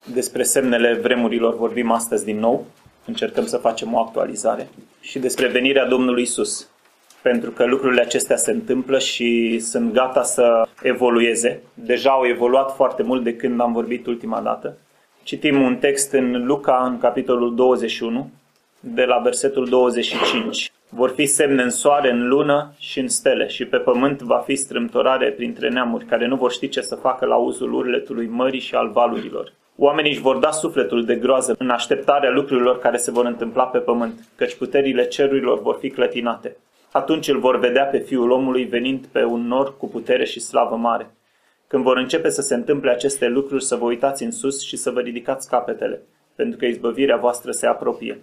Despre semnele vremurilor vorbim astăzi din nou. Încercăm să facem o actualizare. Și despre venirea Domnului Isus. Pentru că lucrurile acestea se întâmplă și sunt gata să evolueze. Deja au evoluat foarte mult de când am vorbit ultima dată. Citim un text în Luca, în capitolul 21, de la versetul 25. Vor fi semne în soare, în lună și în stele și pe pământ va fi strâmtorare printre neamuri care nu vor ști ce să facă la auzul urletului mării și al valurilor. Oamenii își vor da sufletul de groază în așteptarea lucrurilor care se vor întâmpla pe pământ, căci puterile cerurilor vor fi clătinate. Atunci îl vor vedea pe Fiul omului venind pe un nor cu putere și slavă mare. Când vor începe să se întâmple aceste lucruri, să vă uitați în sus și să vă ridicați capetele, pentru că izbăvirea voastră se apropie.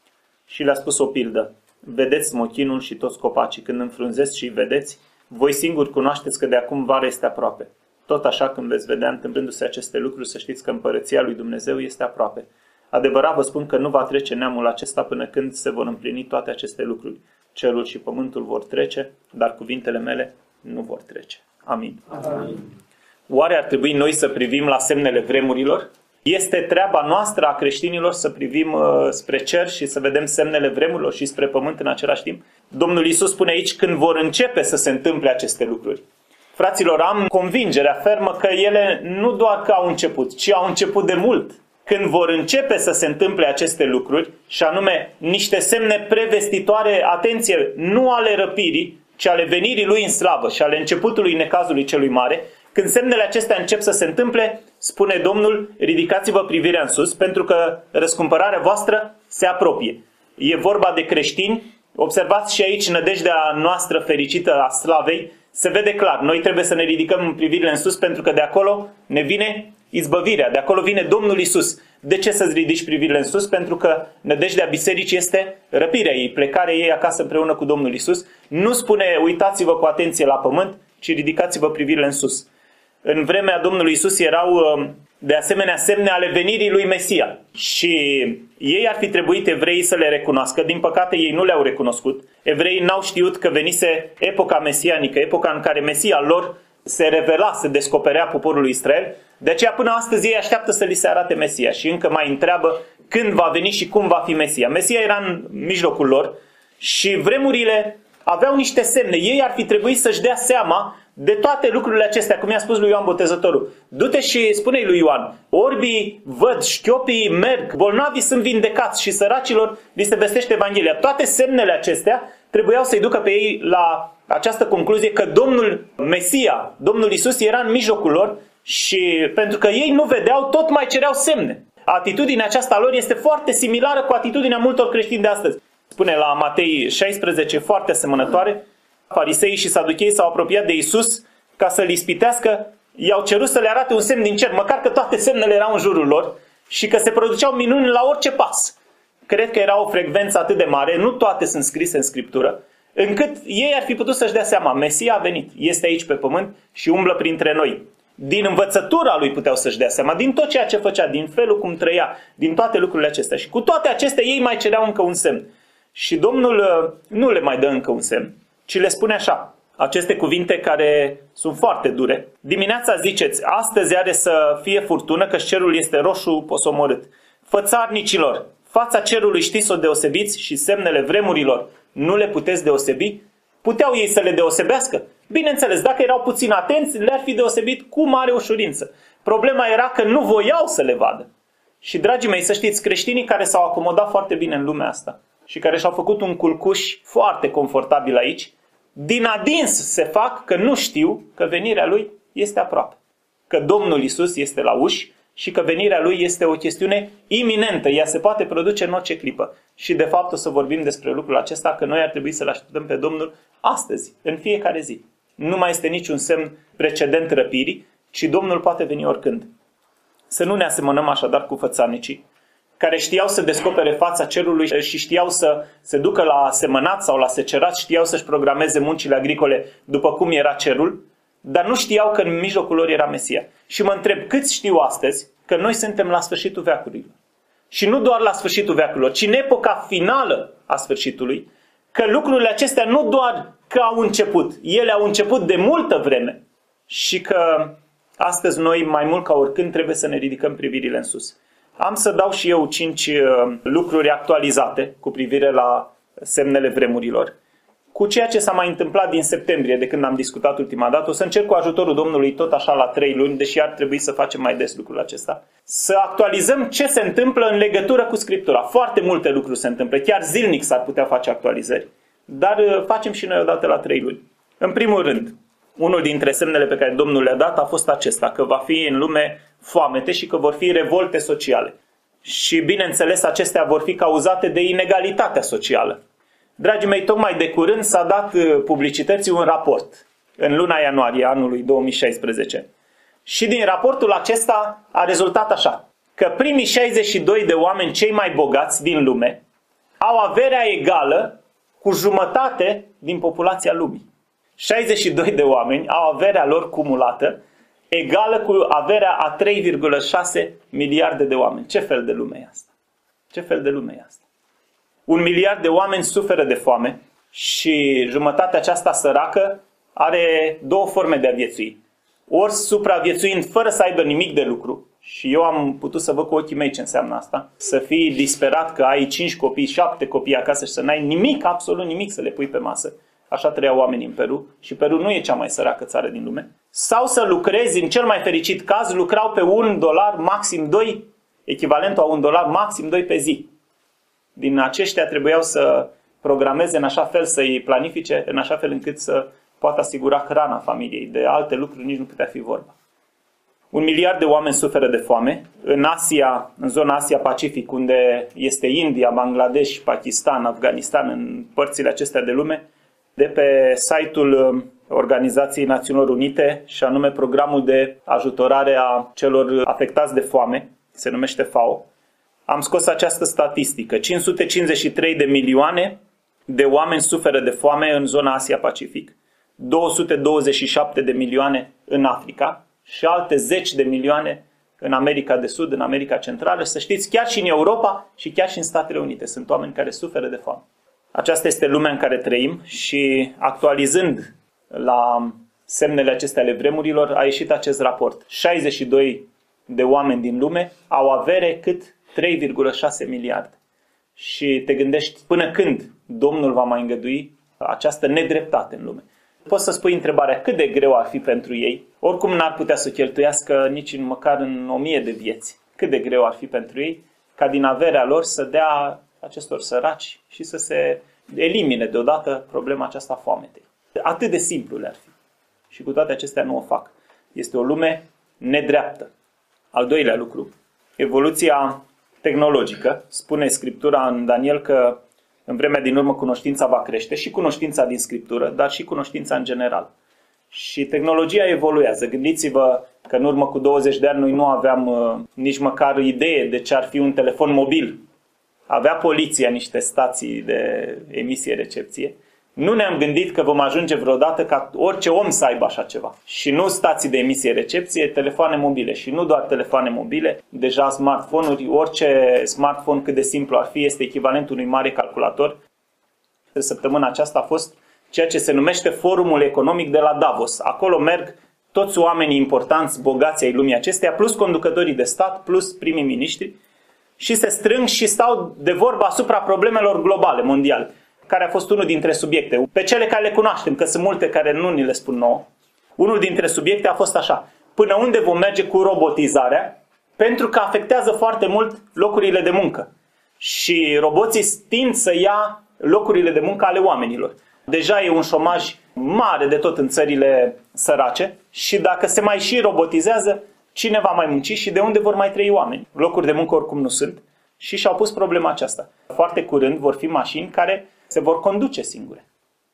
Și le-a spus o pildă. Vedeți smochinul și toți copacii. Când înfrunzeți și vedeți, voi singuri cunoașteți că de acum vara este aproape. Tot așa, când veți vedea întâmplându-se aceste lucruri, să știți că împărăția lui Dumnezeu este aproape. Adevărat vă spun că nu va trece neamul acesta până când se vor împlini toate aceste lucruri. Cerul și pământul vor trece, dar cuvintele mele nu vor trece. Amin. Amin. Oare ar trebui noi să privim la semnele vremurilor? Este treaba noastră a creștinilor să privim spre cer și să vedem semnele vremurilor și spre pământ în același timp? Domnul Iisus spune aici când vor începe să se întâmple aceste lucruri. Fraților, am convingerea fermă că ele nu doar că au început, ci au început de mult. Când vor începe să se întâmple aceste lucruri, și anume niște semne prevestitoare, atenție, nu ale răpirii, ci ale venirii lui în slavă și ale începutului necazului celui mare, când semnele acestea încep să se întâmple, spune Domnul, ridicați-vă privirea în sus, pentru că răscumpărarea voastră se apropie. E vorba de creștini. Observați și aici nădejdea noastră fericită a slavei. Se vede clar, noi trebuie să ne ridicăm privirile în sus, pentru că de acolo ne vine izbăvirea, de acolo vine Domnul Isus. De ce să-ți ridici privirile în sus? Pentru că nădejdea bisericii este răpirea ei, plecarea ei acasă împreună cu Domnul Isus. Nu spune uitați-vă cu atenție la pământ, ci ridicați-vă privirile în sus. În vremea Domnului Isus erau de asemenea semne ale venirii lui Mesia și ei ar fi trebuit evreii să le recunoască. Din păcate ei nu le-au recunoscut. Evreii n-au știut că venise epoca mesianică, epoca în care Mesia lor se revela, se descoperea poporului Israel. De aceea până astăzi ei așteaptă să li se arate Mesia și încă mai întreabă când va veni și cum va fi Mesia. Mesia era în mijlocul lor și vremurile aveau niște semne. Ei ar fi trebuit să-și dea seama de toate lucrurile acestea, cum i-a spus lui Ioan Botezătorul. Du-te și spune-i lui Ioan, orbii văd, șchiopii merg, bolnavii sunt vindecați și săracilor li se vestește Evanghelia. Toate semnele acestea trebuiau să-i ducă pe ei la această concluzie că Domnul Mesia, Domnul Isus era în mijlocul lor și pentru că ei nu vedeau, tot mai cereau semne. Atitudinea aceasta lor este foarte similară cu atitudinea multor creștini de astăzi. Spune la Matei 16, foarte asemănătoare, fariseii și saducheii s-au apropiat de Isus ca să-L ispitească, i-au cerut să le arate un semn din cer, măcar că toate semnele erau în jurul lor și că se produceau minuni la orice pas. Cred că era o frecvență atât de mare, nu toate sunt scrise în Scriptură, încât ei ar fi putut să-și dea seama, Mesia a venit, este aici pe pământ și umblă printre noi. Din învățătura lui puteau să-și dea seama, din tot ceea ce făcea, din felul cum trăia, din toate lucrurile acestea. Și cu toate acestea ei mai cereau încă un semn. Și Domnul nu le mai dă încă un semn, ci le spune așa, aceste cuvinte care sunt foarte dure. Dimineața ziceți, astăzi are să fie furtună, că cerul este roșu posomorât. Fățarnicilor, fața cerului știți să o deosebiți și semnele vremurilor nu le puteți deosebi? Puteau ei să le deosebească? Bineînțeles, dacă erau puțin atenți, le-ar fi deosebit cu mare ușurință. Problema era că nu voiau să le vadă. Și, dragii mei, să știți, creștinii care s-au acomodat foarte bine în lumea asta și care și-au făcut un culcuș foarte confortabil aici, din adins se fac că nu știu că venirea lui este aproape. Că Domnul Isus este la uși și că venirea lui este o chestiune iminentă. Ea se poate produce în orice clipă. Și de fapt o să vorbim despre lucrul acesta, că noi ar trebui să-L așteptăm pe Domnul astăzi, în fiecare zi. Nu mai este niciun semn precedent răpirii, ci Domnul poate veni oricând. Să nu ne asemănăm așadar cu fățarnicii, care știau să descopere fața cerului și știau să se ducă la semănat sau la secerat, știau să-și programeze muncile agricole după cum era cerul, dar nu știau că în mijlocul lor era Mesia. Și mă întreb, câți știu astăzi că noi suntem la sfârșitul veacurilor? Și nu doar la sfârșitul veacurilor, ci în epoca finală a sfârșitului, că lucrurile acestea nu doar că au început, ele au început de multă vreme și că Astăzi noi, mai mult ca oricând, trebuie să ne ridicăm privirile în sus. Am să dau și eu 5 lucruri actualizate cu privire la semnele vremurilor. Cu ceea ce s-a mai întâmplat din septembrie, de când am discutat ultima dată, o să încerc cu ajutorul Domnului tot așa la 3 luni, deși ar trebui să facem mai des lucrul acesta, să actualizăm ce se întâmplă în legătură cu Scriptura. Foarte multe lucruri se întâmplă, chiar zilnic s-ar putea face actualizări, dar facem și noi odată la 3 luni. În primul rând, unul dintre semnele pe care Domnul le-a dat a fost acesta, că va fi în lume foamete și că vor fi revolte sociale. Și bineînțeles, acestea vor fi cauzate de inegalitatea socială. Dragii mei, tocmai de curând s-a dat publicității un raport în luna ianuarie anului 2016. Și din raportul acesta a rezultat așa, că primii 62 de oameni cei mai bogați din lume au averea egală cu jumătate din populația lumii. 62 de oameni au averea lor cumulată egală cu averea a 3,6 miliarde de oameni. Ce fel de lume e asta? Ce fel de lume e asta? 1 miliard de oameni suferă de foame și jumătatea aceasta săracă are 2 forme de a viețui. Ori supraviețuind fără să aibă nimic de lucru, și eu am putut să văd cu ochii mei ce înseamnă asta, să fii disperat că ai 5 copii, 7 copii acasă și să n-ai nimic, absolut nimic să le pui pe masă. Așa trăiau oamenii în Peru și Peru nu e cea mai săracă țară din lume. Sau să lucrezi, în cel mai fericit caz, lucrau pe $1, maxim 2, echivalentul a $1, maxim 2 pe zi. Din aceștia trebuiau să programeze în așa fel, să-i planifice, în așa fel încât să poată asigura hrana familiei. De alte lucruri nici nu putea fi vorba. 1 miliard de oameni suferă de foame. În Asia, în zona Asia-Pacific, unde este India, Bangladesh, Pakistan, Afganistan, în părțile acestea de lume, de pe site-ul Organizației Națiunilor Unite, și anume Programul de Ajutorare a celor afectați de foame, se numește FAO, am scos această statistică. 553 de milioane de oameni suferă de foame în zona Asia-Pacific, 227 de milioane în Africa și alte 10 de milioane în America de Sud, în America Centrală. Și să știți, chiar și în Europa și chiar și în Statele Unite sunt oameni care suferă de foame. Aceasta este lumea în care trăim și actualizând la semnele acestea ale vremurilor a ieșit acest raport. 62 de oameni din lume au avere cât 3,6 miliarde. Și te gândești până când Domnul va mai îngădui această nedreptate în lume. Poți să spui întrebarea cât de greu ar fi pentru ei. Oricum n-ar putea să cheltuiască nici măcar în 1000 de vieți. Cât de greu ar fi pentru ei ca din averea lor să dea acestor săraci și să se elimine deodată problema aceasta foametei. Atât de simplu le-ar fi. Și cu toate acestea nu o fac. Este o lume nedreaptă. Al doilea lucru, evoluția tehnologică. Spune Scriptura în Daniel că în vremea din urmă cunoștința va crește, și cunoștința din Scriptură, dar și cunoștința în general. Și tehnologia evoluează. Gândiți-vă că în urmă cu 20 de ani noi nu aveam nici măcar idee de ce ar fi un telefon mobil. Avea poliția niște stații de emisie-recepție. Nu ne-am gândit că vom ajunge vreodată ca orice om să aibă așa ceva. Și nu stații de emisie-recepție, telefoane mobile. Și nu doar telefoane mobile, deja smartphone-uri. Orice smartphone, cât de simplu ar fi, este echivalentul unui mare calculator. Săptămâna aceasta a fost ceea ce se numește Forumul Economic de la Davos. Acolo merg toți oamenii importanți, bogați ai lumii acesteia, plus conducătorii de stat, plus primii miniștri, și se strâng și stau de vorbă asupra problemelor globale, mondiale, care a fost unul dintre subiecte. Pe cele care le cunoaștem, că sunt multe care nu ni le spun nouă, unul dintre subiecte a fost așa: până unde vom merge cu robotizarea, pentru că afectează foarte mult locurile de muncă. Și roboții tind să ia locurile de muncă ale oamenilor. Deja e un șomaj mare de tot în țările sărace și dacă se mai și robotizează, cine va mai munci și de unde vor mai trăi oameni? Locuri de muncă oricum nu sunt și și-au pus problema aceasta. Foarte curând vor fi mașini care se vor conduce singure.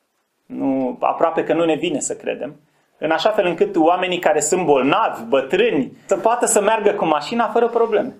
Nu, aproape că nu ne vine să credem. În așa fel încât oamenii care sunt bolnavi, bătrâni, să poată să meargă cu mașina fără probleme.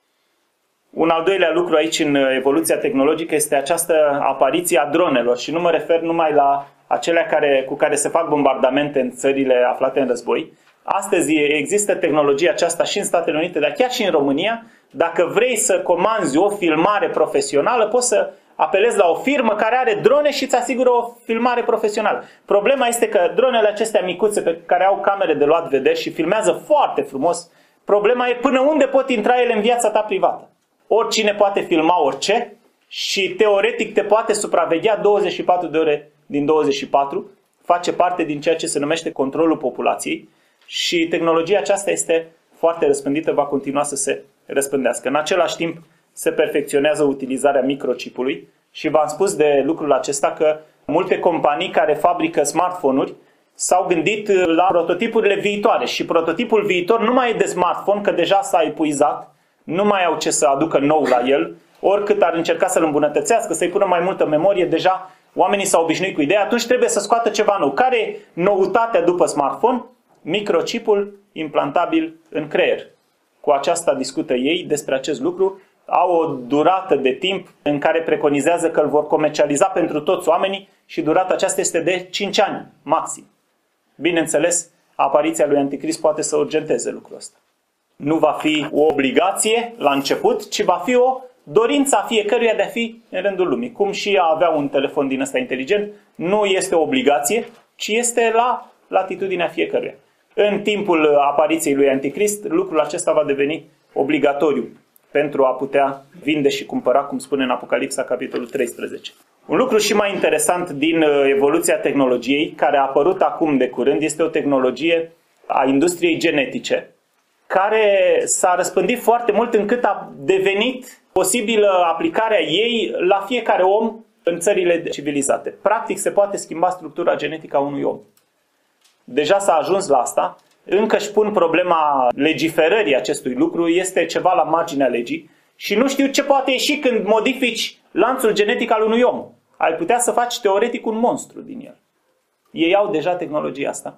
Un al doilea lucru aici în evoluția tehnologică este această apariție a dronelor și nu mă refer numai la acelea cu care se fac bombardamente în țările aflate în război. Astăzi există tehnologia aceasta și în Statele Unite, dar chiar și în România. Dacă vrei să comanzi o filmare profesională, poți să apelezi la o firmă care are drone și îți asigură o filmare profesională. Problema este că dronele acestea micuțe pe care au camere de luat vederi și filmează foarte frumos, problema e până unde pot intra ele în viața ta privată. Oricine poate filma orice și teoretic te poate supraveghea 24 de ore din 24, face parte din ceea ce se numește controlul populației și tehnologia aceasta este foarte răspândită, va continua să se răspândească. În același timp se perfecționează utilizarea microchipului și v-am spus de lucrul acesta că multe companii care fabrică smartphone-uri s-au gândit la prototipurile viitoare și prototipul viitor nu mai e de smartphone, că deja s-a epuizat, nu mai au ce să aducă nou la el, oricât ar încerca să-l îmbunătățească, să-i pună mai multă memorie, deja oamenii s-au obișnuit cu ideea, atunci trebuie să scoată ceva nou. Care e noutatea după smartphone? Microchipul implantabil în creier. Cu aceasta discută ei despre acest lucru. Au o durată de timp în care preconizează că îl vor comercializa pentru toți oamenii și durata aceasta este de 5 ani maxim. Bineînțeles, apariția lui Anticrist poate să urgenteze lucrul ăsta. Nu va fi o obligație la început, ci va fi o dorință a fiecăruia de a fi în rândul lumii. Cum și a avea un telefon din ăsta inteligent, nu este o obligație, ci este la latitudinea fiecăruia. În timpul apariției lui Anticrist, lucrul acesta va deveni obligatoriu pentru a putea vinde și cumpăra, cum spune în Apocalipsa, capitolul 13. Un lucru și mai interesant din evoluția tehnologiei, care a apărut acum de curând, este o tehnologie a industriei genetice, care s-a răspândit foarte mult încât a devenit posibilă aplicarea ei la fiecare om în țările civilizate. Practic se poate schimba structura genetică a unui om. Deja s-a ajuns la asta. Încă își pun problema legiferării acestui lucru, este ceva la marginea legii și nu știu ce poate ieși când modifici lanțul genetic al unui om. Ai putea să faci teoretic un monstru din el. Ei au deja tehnologia asta.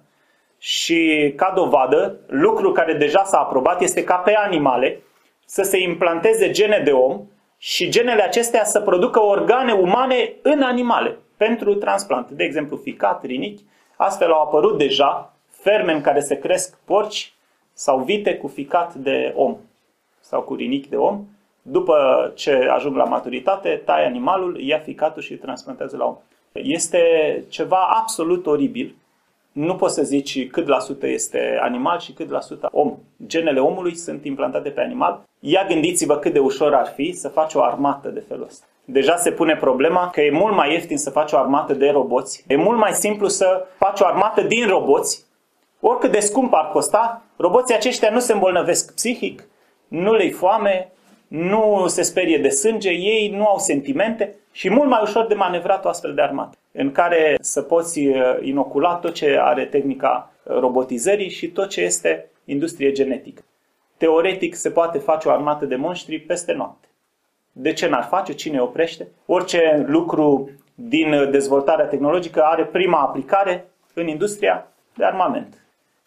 Și ca dovadă, lucrul care deja s-a aprobat este ca pe animale să se implanteze gene de om și genele acestea să producă organe umane în animale pentru transplant. De exemplu, ficat, rinichi. Astfel au apărut deja ferme în care se cresc porci sau vite cu ficat de om sau cu rinichi de om. După ce ajung la maturitate, tai animalul, ia ficatul și îl transplantează la om. Este ceva absolut oribil. Nu poți să zici cât la sută este animal și cât la sută om. Genele omului sunt implantate pe animal. Ia gândiți-vă cât de ușor ar fi să faci o armată de felul ăsta. Deja se pune problema că e mult mai ieftin să faci o armată de roboți. E mult mai simplu să faci o armată din roboți. Oricât de scump ar costa, roboții aceștia nu se îmbolnăvesc psihic, nu le-i foame, nu se sperie de sânge, ei nu au sentimente și mult mai ușor de manevrat o astfel de armată, în care să poți inocula tot ce are tehnica robotizării și tot ce este industrie genetică. Teoretic se poate face o armată de monștri peste noapte. De ce n-ar face? Cine oprește? Orice lucru din dezvoltarea tehnologică are prima aplicare în industria de armament.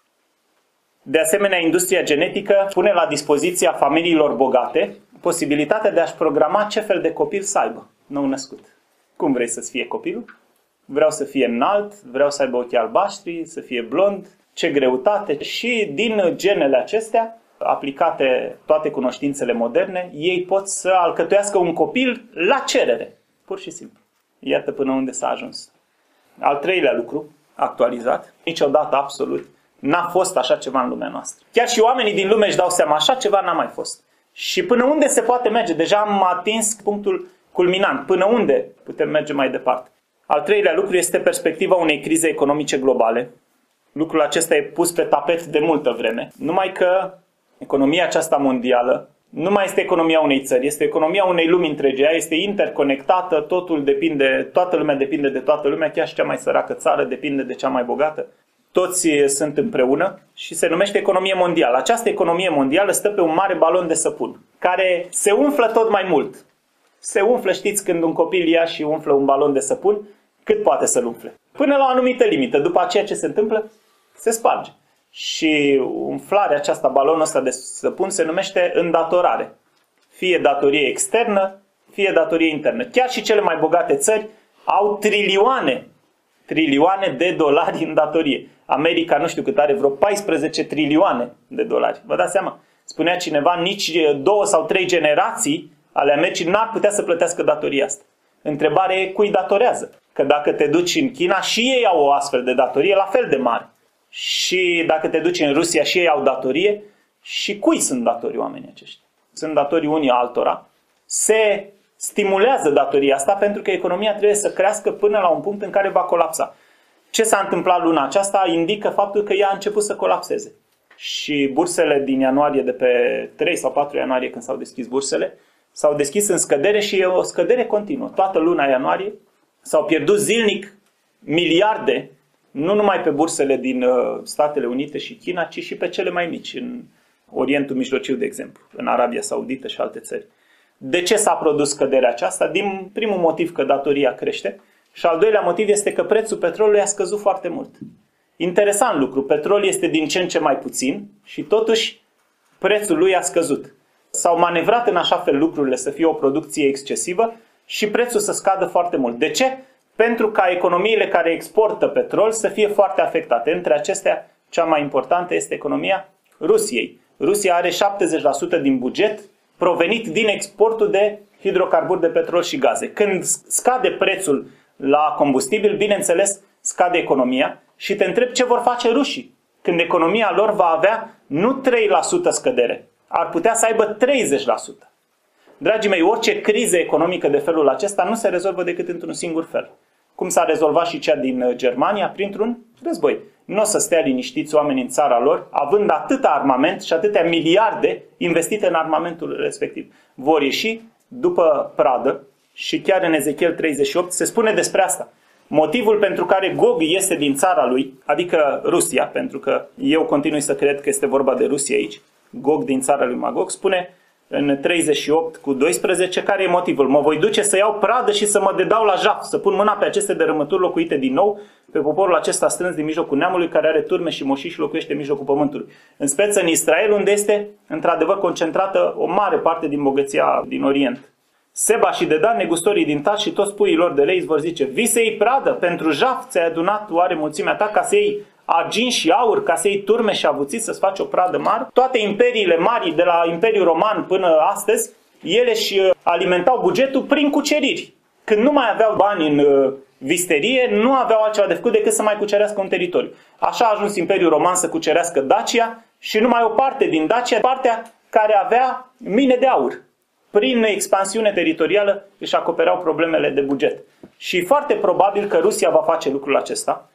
De asemenea, industria genetică pune la dispoziția familiilor bogate posibilitatea de a-și programa ce fel de copil să aibă, nou născut. Cum vrei să fie copilul? Vreau să fie înalt, vreau să aibă ochii albaștri, să fie blond, ce greutate. Și din genele acestea, aplicate toate cunoștințele moderne, ei pot să alcătuiască un copil la cerere. Pur și simplu. Iată până unde s-a ajuns. Al treilea lucru, actualizat, niciodată absolut, n-a fost așa ceva în lumea noastră. Chiar și oamenii din lume își dau seama, așa ceva n-a mai fost. Și până unde se poate merge? Deja am atins punctul culminant. Până unde putem merge mai departe? Al treilea lucru este perspectiva unei crize economice globale. Lucrul acesta e pus pe tapet de multă vreme. Numai că economia aceasta mondială nu mai este economia unei țări, este economia unei lumi întregi. Ea este interconectată, totul depinde, toată lumea depinde de toată lumea, chiar și cea mai săracă țară depinde de cea mai bogată. Toți sunt împreună și se numește economie mondială. Această economie mondială stă pe un mare balon de săpun, care se umflă tot mai mult. Se umflă, știți, când un copil ia și umflă un balon de săpun, cât poate să-l umfle? Până la o anumită limită. După aceea ce se întâmplă? Se sparge. Și umflarea aceasta, balonul ăsta de săpun, se numește îndatorare. Fie datorie externă, fie datorie internă. Chiar și cele mai bogate țări au trilioane de dolari în datorie. America, nu știu cât are, vreo 14 trilioane de dolari. Vă dați seama? Spunea cineva, nici 2 sau 3 generații ale Americii n-ar putea să plătească datoria asta. Întrebarea e cui datorează. Că dacă te duci în China și ei au o astfel de datorie la fel de mare. Și dacă te duci în Rusia și ei au datorie, și cui sunt datorii oamenii aceștia? Sunt datorii unii altora. Se stimulează datoria asta pentru că economia trebuie să crească până la un punct în care va colapsa. Ce s-a întâmplat luna aceasta indică faptul că ea a început să colapseze. Și bursele din ianuarie, de pe 3 sau 4 ianuarie când s-au deschis bursele, s-au deschis în scădere și e o scădere continuă. Toată luna ianuarie s-au pierdut zilnic miliarde, nu numai pe bursele din Statele Unite și China, ci și pe cele mai mici, în Orientul Mijlociu, de exemplu, în Arabia Saudită și alte țări. De ce s-a produs scăderea aceasta? Din primul motiv că datoria crește și al doilea motiv este că prețul petrolului a scăzut foarte mult. Interesant lucru, petrol este din ce în ce mai puțin și totuși prețul lui a scăzut. S-au manevrat în așa fel lucrurile să fie o producție excesivă și prețul să scadă foarte mult. De ce? Pentru ca economiile care exportă petrol să fie foarte afectate. Între acestea, cea mai importantă este economia Rusiei. Rusia are 70% din buget provenit din exportul de hidrocarburi de petrol și gaze. Când scade prețul la combustibil, bineînțeles, scade economia și te întreb ce vor face rușii când economia lor va avea nu 3% scădere, ar putea să aibă 30%. Dragii mei, orice criză economică de felul acesta nu se rezolvă decât într-un singur fel. Cum s-a rezolvat și cea din Germania, printr-un război. Nu o să stea liniștiți oamenii în țara lor, având atâta armament și atâtea miliarde investite în armamentul respectiv. Vor ieși după pradă și chiar în Ezechiel 38 se spune despre asta. Motivul pentru care Gog este din țara lui, adică Rusia, pentru că eu continui să cred că este vorba de Rusia aici, Gog din țara lui Magog, spune în 38:12, care e motivul? Mă voi duce să iau pradă și să mă dedau la jaf, să pun mâna pe aceste dărâmături locuite din nou, pe poporul acesta strâns din mijlocul neamului, care are turme și moșii și locuiește în mijlocul pământului. În speță în Israel, unde este într-adevăr concentrată o mare parte din bogăția din Orient. Seba și Dedan, negustorii din Tat și toți puii lor de lei, vor zice: vii să iei pradă, pentru jaf ți-ai adunat oare mulțimea ta, ca să iei argint și aur, ca să iei turme și avuțiți, să-ți faci o pradă mare? Toate imperiile mari, de la Imperiul Roman până astăzi, ele își alimentau bugetul prin cuceriri. Când nu mai aveau bani în visterie, nu aveau altceva de făcut decât să mai cucerească un teritoriu. Așa a ajuns Imperiul Roman să cucerească Dacia și numai o parte din Dacia, partea care avea mine de aur. Prin expansiune teritorială își acopereau problemele de buget. Și foarte probabil că Rusia va face lucrul acesta.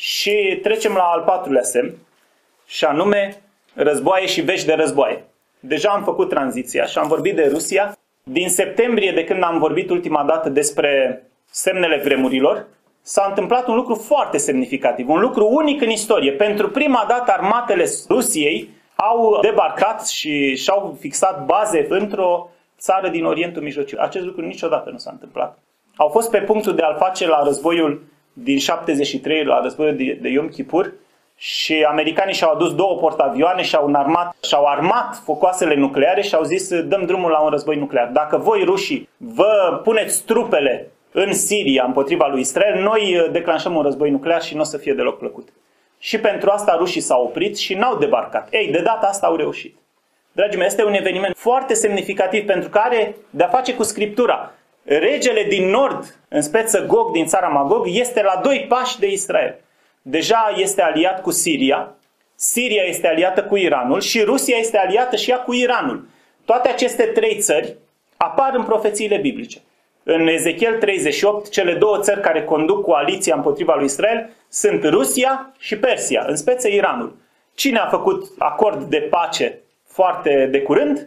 Și trecem la al patrulea semn, și anume războaie și vești de războaie. Deja am făcut tranziția și am vorbit de Rusia. Din septembrie, de când am vorbit ultima dată despre semnele vremurilor, s-a întâmplat un lucru foarte semnificativ, un lucru unic în istorie. Pentru prima dată armatele Rusiei au debarcat și și-au fixat baze într-o țară din Orientul Mijlociu. Acest lucru niciodată nu s-a întâmplat. Au fost pe punctul de a-l face la războiul din 73, la războiul de Yom Kippur, și americanii și-au adus 2 portavioane și-au armat focoasele nucleare și au zis: dăm drumul la un război nuclear. Dacă voi, rușii, vă puneți trupele în Siria împotriva lui Israel, noi declanșăm un război nuclear și nu o să fie deloc plăcut. Și pentru asta rușii s-au oprit și n-au debarcat. Ei, de data asta au reușit. Dragii mei, este un eveniment foarte semnificativ pentru că are de-a face cu Scriptura. Regele din nord, în speță Gog din țara Magog, este la 2 pași de Israel. Deja este aliat cu Siria, Siria este aliată cu Iranul și Rusia este aliată și ea cu Iranul. Toate aceste 3 țări apar în profețiile biblice. În Ezechiel 38, cele 2 țări care conduc coaliția împotriva lui Israel sunt Rusia și Persia, în speță Iranul. Cine a făcut acord de pace foarte de curând?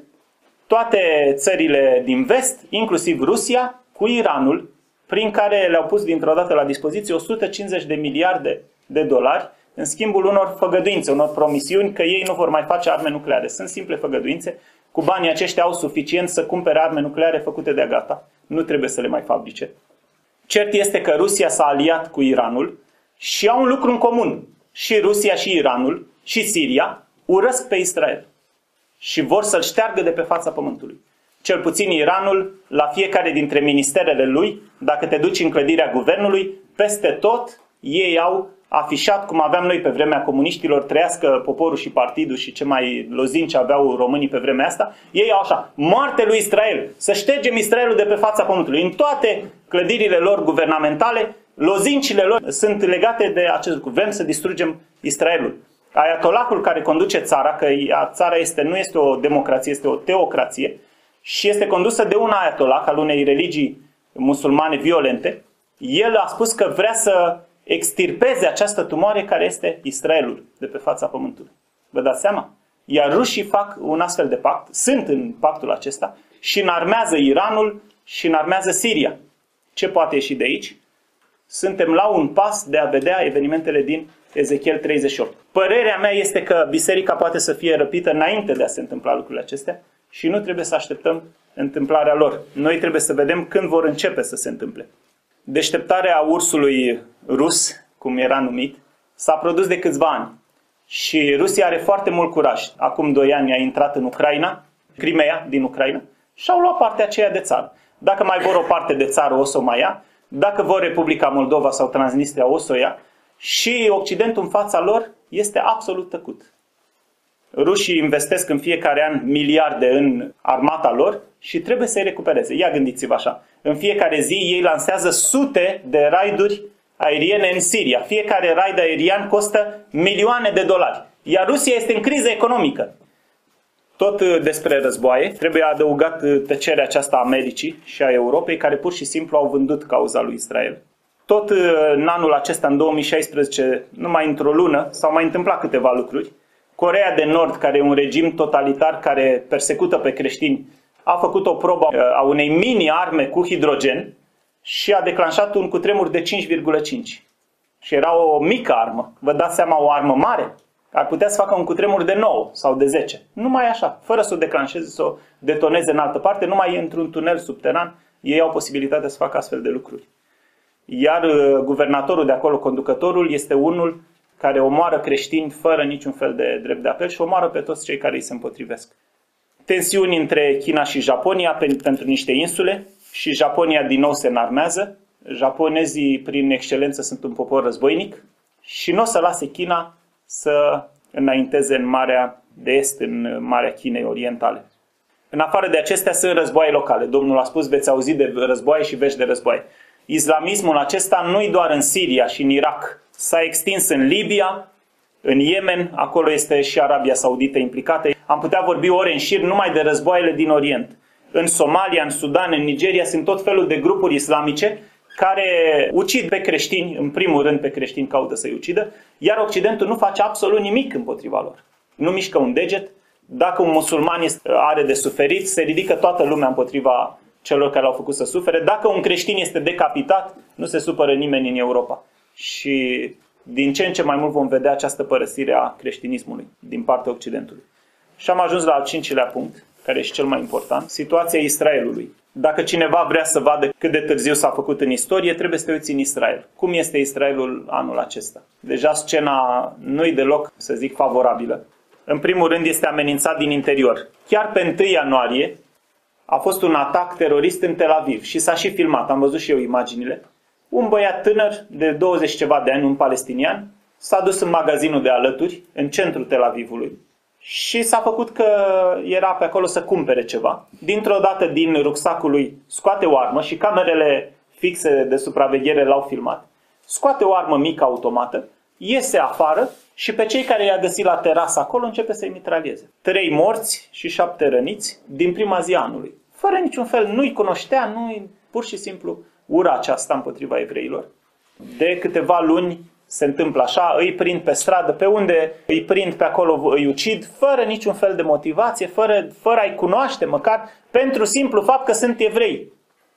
Toate țările din vest, inclusiv Rusia, cu Iranul, prin care le-au pus dintr-o dată la dispoziție 150 de miliarde de dolari în schimbul unor făgăduințe, unor promisiuni că ei nu vor mai face arme nucleare. Sunt simple făgăduințe. Cu banii aceștia au suficient să cumpere arme nucleare făcute de-a gata. Nu trebuie să le mai fabrice. Cert este că Rusia s-a aliat cu Iranul și au un lucru în comun. Și Rusia și Iranul și Siria urăsc pe Israel și vor să-l șteargă de pe fața pământului. Cel puțin Iranul, la fiecare dintre ministerele lui, dacă te duci în clădirea guvernului, peste tot ei au afișat, cum aveam noi pe vremea comuniștilor, trăiască poporul și partidul și ce mai lozinci aveau românii pe vremea asta, ei au așa, moarte lui Israel, să ștergem Israelul de pe fața pământului. În toate clădirile lor guvernamentale, lozincile lor sunt legate de acest lucru. Vrem să distrugem Israelul. Ayatollahul care conduce țara, că țara nu este o democrație, este o teocrație și este condusă de un ayatollah al unei religii musulmane violente, el a spus că vrea să extirpeze această tumoare care este Israelul de pe fața pământului. Vă dați seama? Iar rușii fac un astfel de pact, sunt în pactul acesta și înarmează Iranul și înarmează Siria. Ce poate ieși de aici? Suntem la un pas de a vedea evenimentele din Ezechiel 38. Părerea mea este că biserica poate să fie răpită înainte de a se întâmpla lucrurile acestea și nu trebuie să așteptăm întâmplarea lor. Noi trebuie să vedem când vor începe să se întâmple. Deșteptarea ursului rus, cum era numit, s-a produs de câțiva ani. Și Rusia are foarte mult curaj. Acum 2 ani a intrat în Ucraina, Crimea din Ucraina, și au luat partea aceea de țară. Dacă mai vor o parte de țară, o să o mai ia. Dacă vor Republica Moldova sau Transnistria, o să o ia. Și Occidentul în fața lor este absolut tăcut. Rușii investesc în fiecare an miliarde în armata lor și trebuie să-i recupereze. Ia gândiți-vă așa. În fiecare zi ei lansează sute de raiduri aeriene în Siria. Fiecare raid aerian costă milioane de dolari. Iar Rusia este în criză economică. Tot despre războaie, trebuie adăugat tăcerea aceasta a Americii și a Europei, care pur și simplu au vândut cauza lui Israel. Tot în anul acesta, în 2016, numai într-o lună, s-au mai întâmplat câteva lucruri. Coreea de Nord, care e un regim totalitar care persecută pe creștini, a făcut o probă a unei mini-arme cu hidrogen și a declanșat un cutremur de 5,5. Și era o mică armă. Vă dați seama, o armă mare ar putea să facă un cutremur de 9 sau de 10. Numai așa, fără să o declanșeze, să o detoneze în altă parte, numai într-un tunel subteran, ei au posibilitatea să facă astfel de lucruri. Iar guvernatorul de acolo, conducătorul, este unul care omoară creștini fără niciun fel de drept de apel și omoară pe toți cei care îi se împotrivesc. Tensiuni între China și Japonia pentru niște insule și Japonia din nou se înarmează. Japonezii, prin excelență, sunt un popor războinic și nu o să lase China să înainteze în Marea de Est, în Marea Chinei Orientale. În afară de acestea sunt războaie locale. Domnul a spus, veți auzi de războaie și vești de războaie. Islamismul acesta nu-i doar în Siria și în Irak. S-a extins în Libia, în Yemen, acolo este și Arabia Saudită implicată. Am putea vorbi ore în șir numai de războaiele din Orient. În Somalia, în Sudan, în Nigeria sunt tot felul de grupuri islamice care ucid pe creștini, în primul rând pe creștini caută să-i ucidă, iar Occidentul nu face absolut nimic împotriva lor. Nu mișcă un deget. Dacă un musulman are de suferit, se ridică toată lumea împotriva celor care l-au făcut să sufere. Dacă un creștin este decapitat, nu se supără nimeni în Europa. Și din ce în ce mai mult vom vedea această părăsire a creștinismului din partea Occidentului. Și am ajuns la al 5-lea punct, care este cel mai important, situația Israelului. Dacă cineva vrea să vadă cât de târziu s-a făcut în istorie, trebuie să te uiți în Israel. Cum este Israelul anul acesta? Deja scena nu-i deloc, să zic, favorabilă. În primul rând este amenințat din interior. Chiar pe 1 ianuarie a fost un atac terorist în Tel Aviv și s-a și filmat, am văzut și eu imaginile. Un băiat tânăr de 20 ceva de ani, un palestinian, s-a dus în magazinul de alături, în centrul Tel Avivului, și s-a făcut că era pe acolo să cumpere ceva. Dintr-o dată din rucsacul lui scoate o armă și camerele fixe de supraveghere l-au filmat. Scoate o armă mică automată, iese afară și pe cei care i-a găsit la terasă acolo începe să-i mitralieze. 3 morți și 7 răniți din prima zi anului. Fără niciun fel, nu-i cunoștea, pur și simplu ura aceasta împotriva evreilor. De câteva luni se întâmplă așa, îi prind pe stradă, pe unde îi prind pe acolo îi ucid, fără niciun fel de motivație, fără a-i cunoaște măcar, pentru simplu fapt că sunt evrei.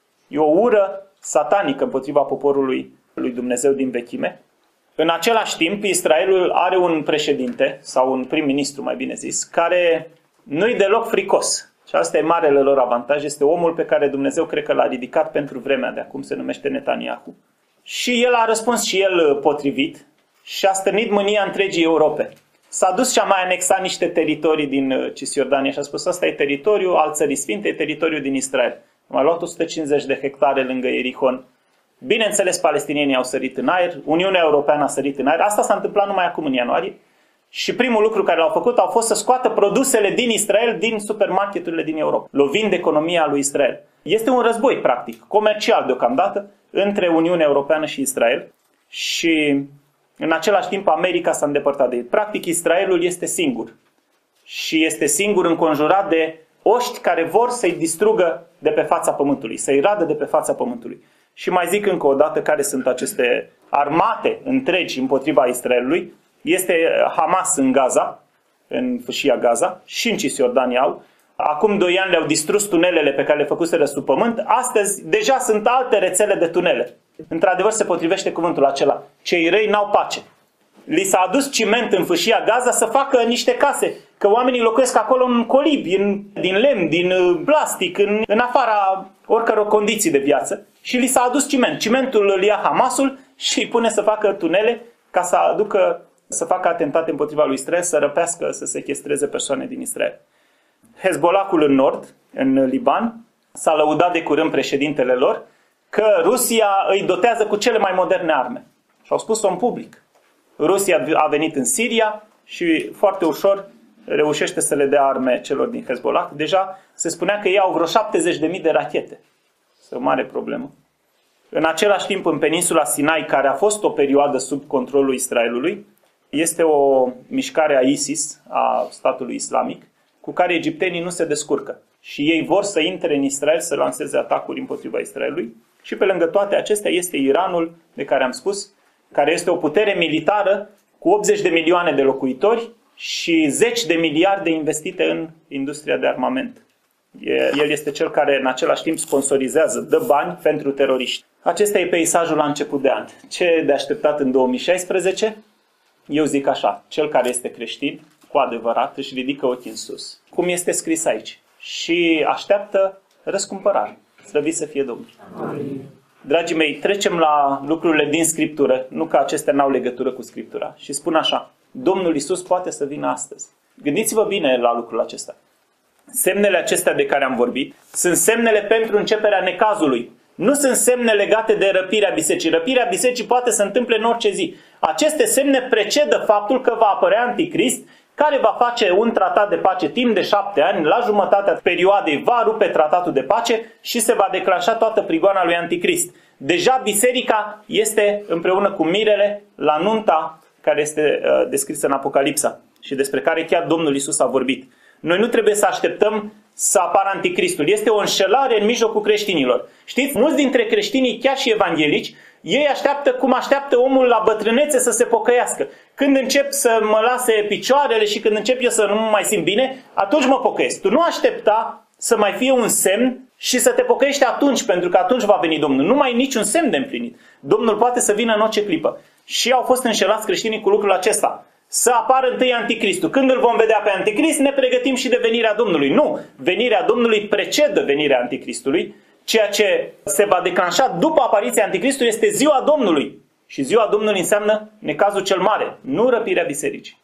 E o ură satanică împotriva poporului lui Dumnezeu din vechime. În același timp, Israelul are un președinte, sau un prim-ministru mai bine zis, care nu-i deloc fricos. Și asta e marele lor avantaj, este omul pe care Dumnezeu cred că l-a ridicat pentru vremea de acum, se numește Netanyahu. Și el a răspuns și el potrivit și a stârnit mânia întregii Europe. S-a dus și a mai anexat niște teritorii din Cisjordania și a spus, ăsta e teritoriul al Țării Sfinte, e teritoriul din Israel. A mai luat 150 de hectare lângă Ierihon Bineînțeles, palestinienii au sărit în aer, Uniunea Europeană a sărit în aer. Asta s-a întâmplat numai acum în ianuarie. Și primul lucru care l-au făcut au fost să scoată produsele din Israel din supermarketurile din Europa, lovind economia lui Israel. Este un război, practic, comercial deocamdată, între Uniunea Europeană și Israel. Și în același timp America s-a îndepărtat de ei. Practic, Israelul este singur. Și este singur înconjurat de oști care vor să-i distrugă de pe fața pământului, să-i radă de pe fața pământului. Și mai zic încă o dată care sunt aceste armate întregi împotriva Israelului. Este Hamas în Gaza, în fâșia Gaza, și în Cisjordania au. Acum 2 ani le-au distrus tunelele pe care le făcuseră sub pământ. Astăzi deja sunt alte rețele de tunele. Într-adevăr se potrivește cuvântul acela. Cei răi n-au pace. Li s-a adus ciment în fâșia Gaza să facă niște case. Că oamenii locuiesc acolo în colibi, din lemn, din plastic, în afara oricăror condiții de viață. Și li s-a adus ciment. Cimentul îl ia Hamasul și îi pune să facă tunele ca să facă atentate împotriva lui Israel, să răpească, să sechestreze persoane din Israel. Hezbollahul în nord, în Liban, s-a lăudat de curând președintele lor că Rusia îi dotează cu cele mai moderne arme. Și au spus-o în public. Rusia a venit în Siria și foarte ușor reușește să le dea arme celor din Hezbollah. Deja se spunea că ei au vreo 70.000 de rachete. Este o mare problemă. În același timp, în peninsula Sinai, care a fost o perioadă sub controlul Israelului, este o mișcare a ISIS, a statului islamic, cu care egiptenii nu se descurcă. Și ei vor să intre în Israel, să lanseze atacuri împotriva Israelului. Și pe lângă toate acestea este Iranul, de care am spus, care este o putere militară cu 80 de milioane de locuitori și 10 de miliarde investite în industria de armament. El este cel care în același timp sponsorizează, dă bani pentru teroriști. Acesta e peisajul la început de an. Ce de așteptat în 2016? Eu zic așa, cel care este creștin, cu adevărat, își ridică ochii în sus. Cum este scris aici. Și așteaptă răscumpărare. Slăvit să fie Domnul. Amin. Dragii mei, trecem la lucrurile din Scriptură, nu că acestea n-au legătură cu Scriptura. Și spun așa, Domnul Iisus poate să vină astăzi. Gândiți-vă bine la lucrul acesta. Semnele acestea de care am vorbit sunt semnele pentru începerea necazului. Nu sunt semne legate de răpirea bisericii. Răpirea bisericii poate să se întâmple în orice zi. Aceste semne precedă faptul că va apărea Anticrist, care va face un tratat de pace timp de 7 ani, la jumătatea perioadei va rupe tratatul de pace și se va declanșa toată prigoana lui Anticrist. Deja biserica este împreună cu mirele la nunta care este descrisă în Apocalipsa și despre care chiar Domnul Iisus a vorbit. Noi nu trebuie să așteptăm să apară Anticristul. Este o înșelare în mijlocul creștinilor. Știți, mulți dintre creștinii, chiar și evanghelici, ei așteaptă cum așteaptă omul la bătrânețe să se pocăiască. Când încep să mă lase picioarele și când încep eu să nu mă mai simt bine, atunci mă pocăiesc. Tu nu aștepta să mai fie un semn și să te pocăiești atunci, pentru că atunci va veni Domnul. Nu mai e niciun semn de împlinit. Domnul poate să vină în orice clipă. Și au fost înșelați creștinii cu lucrul acesta. Să apară întâi Anticristul. Când îl vom vedea pe Anticrist, ne pregătim și de venirea Domnului. Nu! Venirea Domnului precedă venirea Anticristului. Ceea ce se va declanșa după apariția Anticristului este ziua Domnului. Și ziua Domnului înseamnă necazul cel mare, nu răpirea bisericii.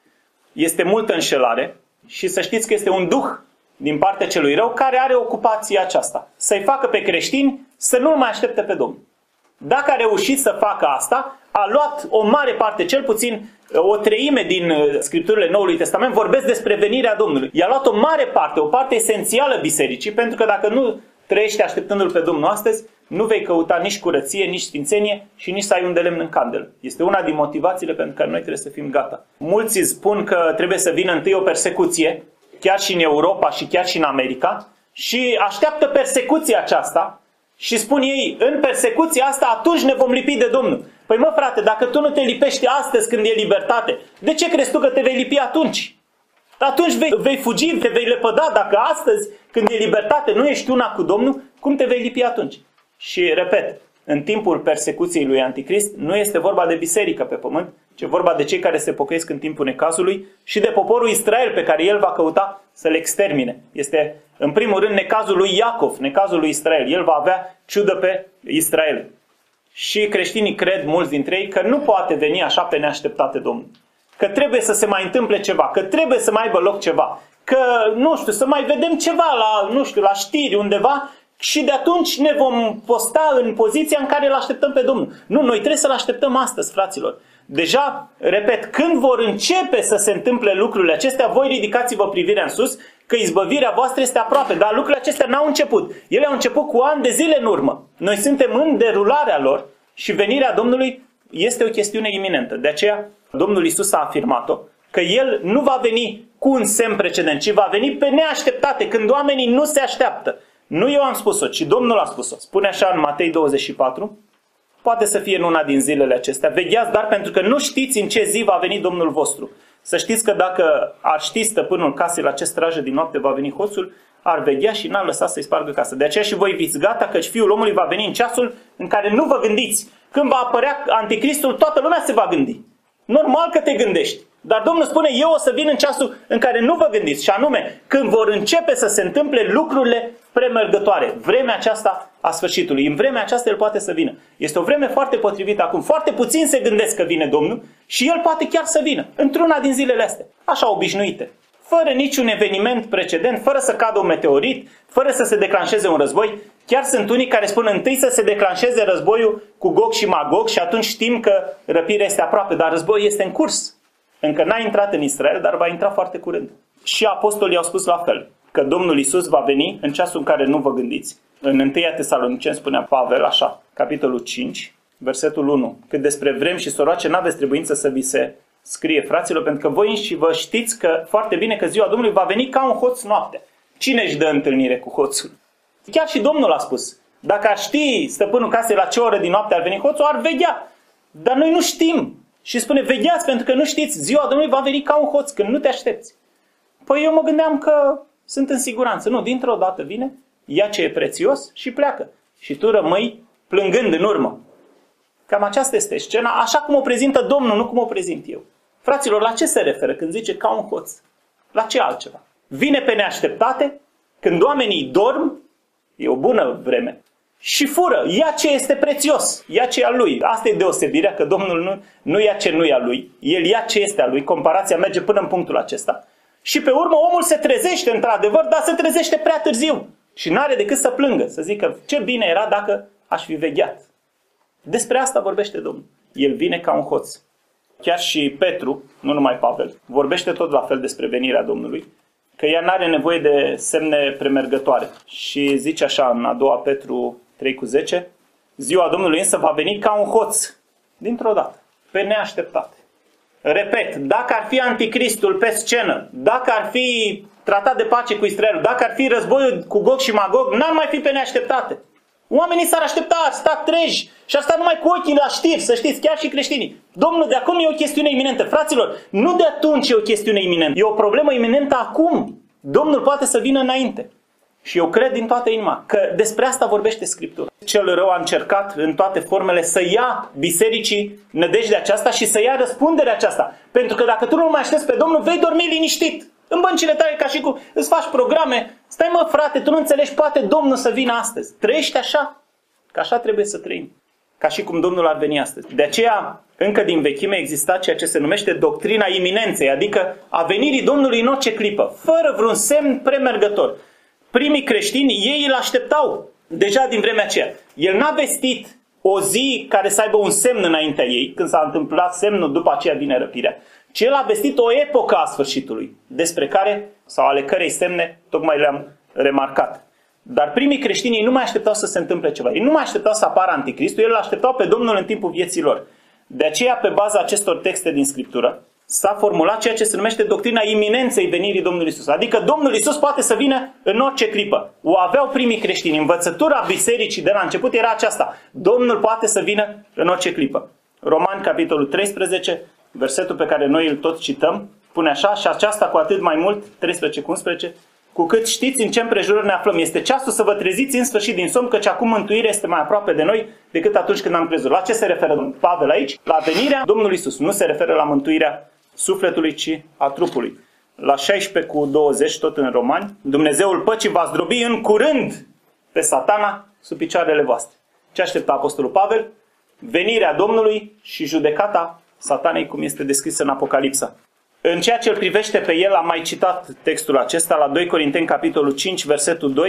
Este multă înșelare și să știți că este un duh din partea celui rău care are ocupația aceasta. Să-i facă pe creștini să nu-L mai aștepte pe Domnul. Dacă a reușit să facă asta, a luat o mare parte, cel puțin o treime din Scripturile Noului Testament vorbesc despre venirea Domnului. I-a luat o mare parte, o parte esențială bisericii, pentru că dacă nu trăiești așteptându-L pe Domnul astăzi, nu vei căuta nici curăție, nici sfințenie și nici să ai un de lemn în candelă. Este una din motivațiile pentru care noi trebuie să fim gata. Mulți spun că trebuie să vină întâi o persecuție, chiar și în Europa și chiar și în America, și așteaptă persecuția aceasta și spun ei, în persecuția asta atunci ne vom lipi de Domnul. Păi mă frate, dacă tu nu te lipești astăzi când e libertate, de ce crezi tu că te vei lipi atunci? Atunci vei fugi, te vei lepăda. Dacă astăzi, când e libertate, nu ești una cu Domnul, cum te vei lipi atunci? Și repet, în timpul persecuției lui Anticrist nu este vorba de biserică pe pământ, ci vorba de cei care se pocăiesc în timpul necazului și de poporul Israel pe care el va căuta să-l extermine. Este în primul rând necazul lui Iacov, necazul lui Israel. El va avea ciudă pe Israel. Și creștinii cred, mulți dintre ei, că nu poate veni așa pe neașteptate Domnul. Că trebuie să se mai întâmple ceva, că trebuie să mai aibă loc ceva, că, nu știu, să mai vedem ceva la știri undeva și de atunci ne vom posta în poziția în care îl așteptăm pe Domnul. Nu, noi trebuie să-l așteptăm astăzi, fraților. Deja, repet, când vor începe să se întâmple lucrurile acestea, voi ridicați-vă privirea în sus, că izbăvirea voastră este aproape. Dar lucrurile acestea n-au început. Ele au început cu ani de zile în urmă. Noi suntem în derularea lor și venirea Domnului este o chestiune iminentă. De aceea, Domnul Iisus a afirmat-o, că El nu va veni cu un semn precedent, ci va veni pe neașteptate, când oamenii nu se așteaptă. Nu eu am spus-o, ci Domnul a spus-o. Spune așa în Matei 24, poate să fie în una din zilele acestea. Vegheați, dar pentru că nu știți în ce zi va veni Domnul vostru. Să știți că dacă ar ști stăpânul casei la ce strajă din noapte va veni hoțul, ar veghea și n-ar lăsa să-i spargă casa. De aceea și voi fiți gata, căci Fiul omului va veni în ceasul în care nu vă gândiți. Când va apărea Anticristul, toată lumea se va gândi. Normal că te gândești. Dar Domnul spune, eu o să vin în ceasul în care nu vă gândiți. Și anume, când vor începe să se întâmple lucrurile premergătoare. Vremea aceasta a sfârșitului. În vremea aceasta El poate să vină. Este o vreme foarte potrivită acum. Foarte puțin se gândesc că vine Domnul și El poate chiar să vină. Într-una din zilele astea. Așa obișnuite. Fără niciun eveniment precedent, fără să cadă un meteorit, fără să se declanșeze un război. Chiar sunt unii care spun întâi să se declanșeze războiul cu Gog și Magog și atunci știm că răpirea este aproape. Dar războiul este în curs. Încă n-a intrat în Israel, dar va intra foarte curând. Și apostolii au spus la fel, că Domnul Iisus va veni în ceasul în care nu vă gândiți. În 1 Tesaloniceni spunea Pavel așa, capitolul 5, versetul 1, că despre vremi și soroace n-aveți trebuință să vi se scrie, fraților, pentru că voi înși vă știți că foarte bine că ziua Domnului va veni ca un hoț noaptea. Cine își dă întâlnire cu hoțul? Chiar și Domnul a spus, dacă ar ști stăpânul casei la ce oră din noapte ar veni hoțul, ar veghea. Dar noi nu știm. Și spune, vegheați, pentru că nu știți, ziua Domnului va veni ca un hoț, când nu te aștepți. Păi eu mă gândeam că sunt în siguranță. Nu, dintr-o dată vine, ia ce e prețios și pleacă. Și tu rămâi plângând în urmă. Cam aceasta este scena, așa cum o prezintă Domnul, nu cum o prezint eu. Fraților, la ce se referă când zice ca un hoț? La ce altceva? Vine pe neașteptate, când oamenii dorm, e o bună vreme, și fură, ia ce este prețios, ia ce e al lui. Asta e deosebirea, că Domnul nu ia ce nu e al lui, El ia ce este al lui, comparația merge până în punctul acesta. Și pe urmă omul se trezește într-adevăr, dar se trezește prea târziu. Și n-are decât să plângă, să zică ce bine era dacă aș fi vegheat. Despre asta vorbește Domnul. El vine ca un hoț. Chiar și Petru, nu numai Pavel, vorbește tot la fel despre venirea Domnului, că ea n-are nevoie de semne premergătoare. Și zice așa în a doua Petru 3:10, ziua Domnului însă va veni ca un hoț, dintr-o dată, pe neașteptate. Repet, dacă ar fi Anticristul pe scenă, dacă ar fi tratat de pace cu Israelul, dacă ar fi războiul cu Gog și Magog, n-ar mai fi pe neașteptate. Oamenii s-ar aștepta, ar sta treji și ar sta numai cu ochii la știri, să știți, chiar și creștinii. Domnul, de acum e o chestiune iminentă. Fraților, nu de atunci e o chestiune iminentă. E o problemă iminentă acum. Domnul poate să vină înainte. Și eu cred din toată inima că despre asta vorbește Scriptura. Cel rău a încercat în toate formele să ia bisericii nădejdea aceasta și să ia răspunderea aceasta. Pentru că dacă tu nu mai aștepți pe Domnul, vei dormi liniștit. În băncile tale, ca și cum îți faci programe. Stai mă frate, tu nu înțelegi, poate Domnul să vină astăzi. Trăiește așa, că așa trebuie să trăim. Ca și cum Domnul ar veni astăzi. De aceea, încă din vechime exista ceea ce se numește doctrina iminenței, adică a venirii Domnului în orice clipă, fără vreun semn premergător. Primii creștini, ei îl așteptau deja din vremea aceea. El n-a vestit o zi care să aibă un semn înaintea ei, când s-a întâmplat semnul, după aceea vine răpirea, ci el a vestit o epocă a sfârșitului, despre care, sau ale cărei semne, tocmai le-am remarcat. Dar primii creștini nu mai așteptau să se întâmple ceva. Ei nu mai așteptau să apară Anticristul, ei îl așteptau pe Domnul în timpul vieții lor. De aceea, pe baza acestor texte din Scriptură, s-a formulat ceea ce se numește doctrina iminenței venirii Domnului Iisus. Adică Domnul Iisus poate să vină în orice clipă. O aveau primii creștini. Învățătura bisericii de la început era aceasta. Domnul poate să vină în orice clipă. Romani, capitolul 13, versetul pe care noi îl tot cităm, spune așa, și aceasta cu atât mai mult, 13-11, cu cât știți în ce împrejurări ne aflăm. Este ceasul să vă treziți în sfârșit din somn, căci acum mântuirea este mai aproape de noi decât atunci când am crezut. La ce se referă Pavel aici? La venirea Domnului Iisus. Nu se referă la mântuirea sufletului, ci a trupului. La 16:20, tot în Romani, Dumnezeul păcii va zdrobi în curând pe Satana sub picioarele voastre. Ce aștepta Apostolul Pavel? Venirea Domnului și judecata Satanei, cum este descrisă în Apocalipsa. În ceea ce îl privește pe el, am mai citat textul acesta la 2 Corinteni, capitolul 5, versetul 2,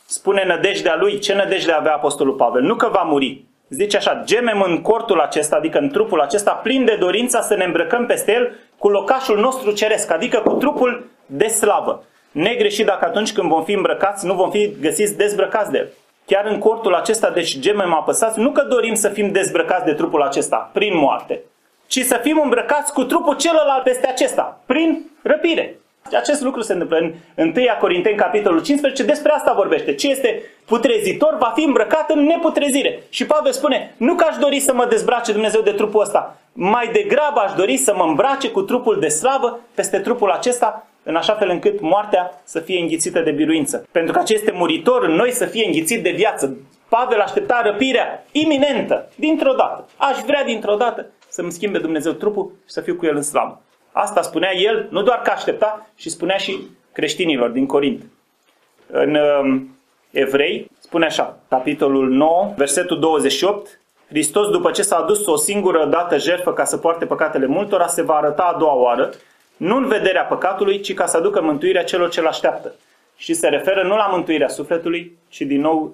spune nădejdea lui. Ce nădejde avea Apostolul Pavel? Nu că va muri. Zice așa, gemem în cortul acesta, adică în trupul acesta, plin de dorința să ne îmbrăcăm peste el cu locașul nostru ceresc, adică cu trupul de slavă. Negreșit dacă atunci când vom fi îmbrăcați, nu vom fi găsiți dezbrăcați de el. Chiar în cortul acesta, deci gemem apăsați, nu că dorim să fim dezbrăcați de trupul acesta, prin moarte, ci să fim îmbrăcați cu trupul celălalt peste acesta, prin răpire. Acest lucru se întâmplă în 1 Corinteni, capitolul 15, despre asta vorbește. Ce este putrezitor va fi îmbrăcat în neputrezire. Și Pavel spune, nu că aș dori să mă dezbrace Dumnezeu de trupul ăsta, mai degrabă aș dori să mă îmbrace cu trupul de slavă peste trupul acesta, în așa fel încât moartea să fie înghițită de biruință. Pentru că acest muritor în noi să fie înghițit de viață. Pavel aștepta răpirea iminentă, dintr-o dată. Aș vrea dintr-o dată să-mi schimbe Dumnezeu trupul și să fiu cu el în slavă. Asta spunea el, nu doar că aștepta, și spunea și creștinilor din Corint. În Evrei spune așa, capitolul 9, versetul 28, Hristos, după ce s-a adus o singură dată jertfă ca să poarte păcatele multora, se va arăta a doua oară, nu în vederea păcatului, ci ca să aducă mântuirea celor ce l-așteaptă. Și se referă nu la mântuirea sufletului, ci din nou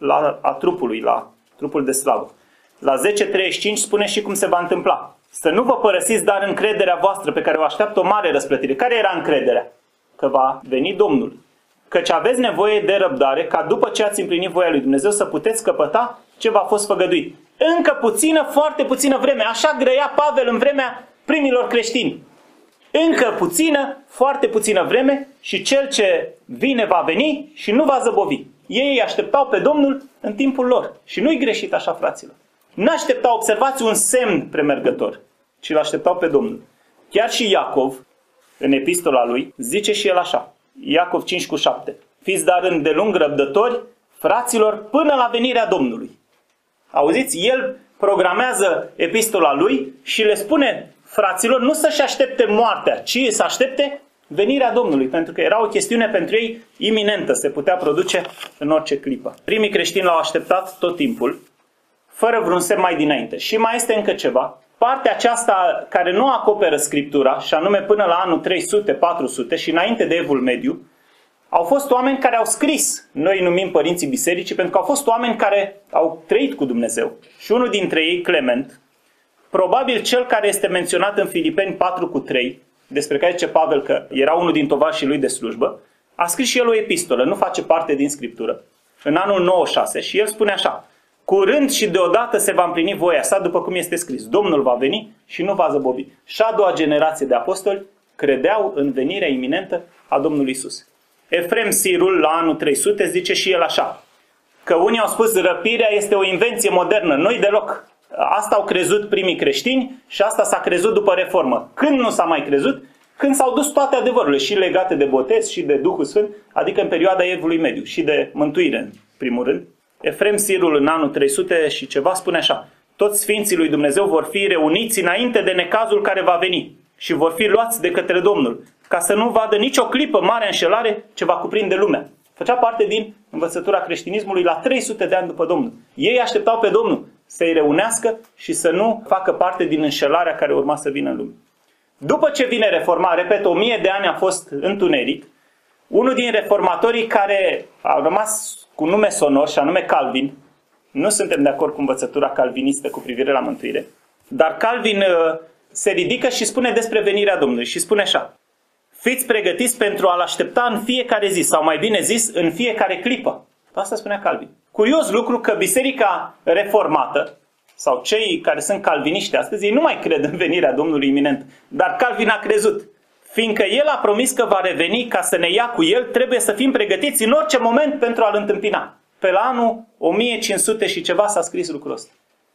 a trupului, la trupul de slavă. La 10:35 spune și cum se va întâmpla. Să nu vă părăsiți, dar încrederea voastră pe care o așteaptă o mare răsplătire. Care era încrederea? Că va veni Domnul. Căci aveți nevoie de răbdare ca după ce ați împlinit voia lui Dumnezeu să puteți căpăta ce v-a fost făgăduit. Încă puțină, foarte puțină vreme. Așa grăia Pavel în vremea primilor creștini. Încă puțină, foarte puțină vreme și cel ce vine va veni și nu va zăbovi. Ei așteptau pe Domnul în timpul lor. Și nu-i greșit așa, fraților. Nu așteptau, observați, un semn premergător, ci l-așteptau pe Domnul. Chiar și Iacov, în epistola lui, zice și el așa, Iacov 5:7, fiți dar îndelung răbdători, fraților, până la venirea Domnului. Auziți? El programează epistola lui și le spune fraților nu să-și aștepte moartea, ci să aștepte venirea Domnului, pentru că era o chestiune pentru ei iminentă, se putea produce în orice clipă. Primii creștini l-au așteptat tot timpul, fără vreun semn mai dinainte. Și mai este încă ceva. Partea aceasta care nu acoperă Scriptura, și anume până la anul 300-400 și înainte de Evul Mediu, au fost oameni care au scris, noi îi numim părinții bisericii, pentru că au fost oameni care au trăit cu Dumnezeu. Și unul dintre ei, Clement, probabil cel care este menționat în Filipeni 4:3, despre care zice Pavel că era unul din tovarășii lui de slujbă, a scris și el o epistolă, nu face parte din Scriptură, în anul 96 și el spune așa, curând și deodată se va împlini voia sa, după cum este scris. Domnul va veni și nu va zăbovi. Și a doua generație de apostoli credeau în venirea iminentă a Domnului Isus. Efrem Sirul, la anul 300, zice și el așa, că unii au spus răpirea este o invenție modernă. Nu-i deloc. Asta au crezut primii creștini și asta s-a crezut după reformă. Când nu s-a mai crezut? Când s-au dus toate adevărurile, și legate de botez și de Duhul Sfânt, adică în perioada Evului Mediu și de mântuire, în primul rând. Efrem Sirul, în anul 300 și ceva, spune așa, toți sfinții lui Dumnezeu vor fi reuniți înainte de necazul care va veni și vor fi luați de către Domnul, ca să nu vadă nicio clipă mare înșelare ce va cuprinde lumea. Făcea parte din învățătura creștinismului la 300 de ani după Domnul. Ei așteptau pe Domnul să-i reunească și să nu facă parte din înșelarea care urma să vină în lume. După ce vine reforma, repet, 1000 de ani a fost întuneric, unul din reformatorii care a rămas cu nume sonor, și anume Calvin, nu suntem de acord cu învățătura calvinistă cu privire la mântuire, dar Calvin se ridică și spune despre venirea Domnului și spune așa, fiți pregătiți pentru a-L aștepta în fiecare zi, sau mai bine zis, în fiecare clipă. Asta spunea Calvin. Curios lucru că biserica reformată, sau cei care sunt calviniști astăzi, ei nu mai cred în venirea Domnului iminent, dar Calvin a crezut. Fiindcă El a promis că va reveni ca să ne ia cu El, trebuie să fim pregătiți în orice moment pentru a-L întâmpina. Pe la anul 1500 și ceva s-a scris lucrul ăsta.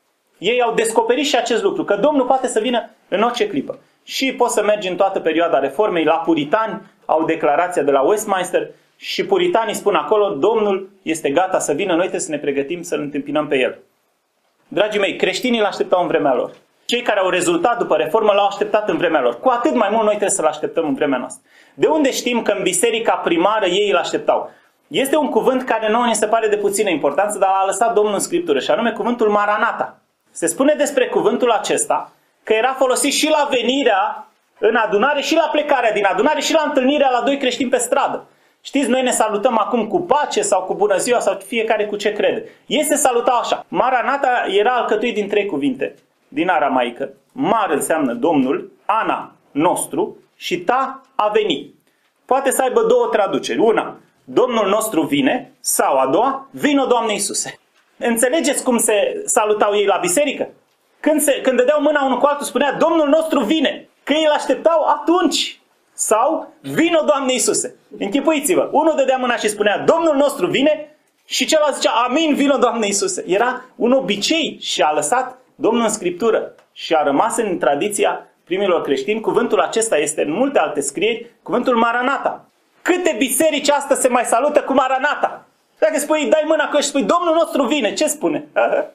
Ei au descoperit și acest lucru, că Domnul poate să vină în orice clipă. Și poți să mergi în toată perioada reformei, la puritani, au declarația de la Westminster și puritanii spun acolo, Domnul este gata să vină, noi trebuie să ne pregătim să-L întâmpinăm pe El. Dragii mei, creștinii L așteptau în vremea lor. Cei care au rezultat după reformă L-au așteptat în vremea lor. Cu atât mai mult noi trebuie să-L așteptăm în vremea noastră. De unde știm că în biserica primară ei L așteptau? Este un cuvânt care nouă ni se pare de puțină importanță, dar l-a lăsat Domnul în Scriptură, și anume cuvântul Maranata. Se spune despre cuvântul acesta că era folosit și la venirea în adunare, și la plecarea din adunare, și la întâlnirea la doi creștini pe stradă. Știți, noi ne salutăm acum cu pace sau cu bună ziua sau fiecare cu ce crede. Ei se salutau așa. Maranata era alcătuit din 3 cuvinte din aramaică. Mar înseamnă Domnul, ana, nostru și ta, a veni. Poate să aibă 2 traduceri. Una, Domnul nostru vine, sau a doua, vino Doamne Iisuse. Înțelegeți cum se salutau ei la biserică? Când dădeau mâna unul cu altul, spunea Domnul nostru vine. Că ei îl așteptau atunci. Sau vino Doamne Iisuse. Închipuiți-vă, unul dădea mâna și spunea Domnul nostru vine și celălalt zicea amin, vino Doamne Iisuse. Era un obicei și a lăsat Domnul în Scriptură și a rămas în tradiția primilor creștini. Cuvântul acesta este în multe alte scrieri, cuvântul Maranata. Câte biserici astăzi se mai salută cu Maranata? Dacă spui, dai mâna cu și spui Domnul nostru vine, ce spune?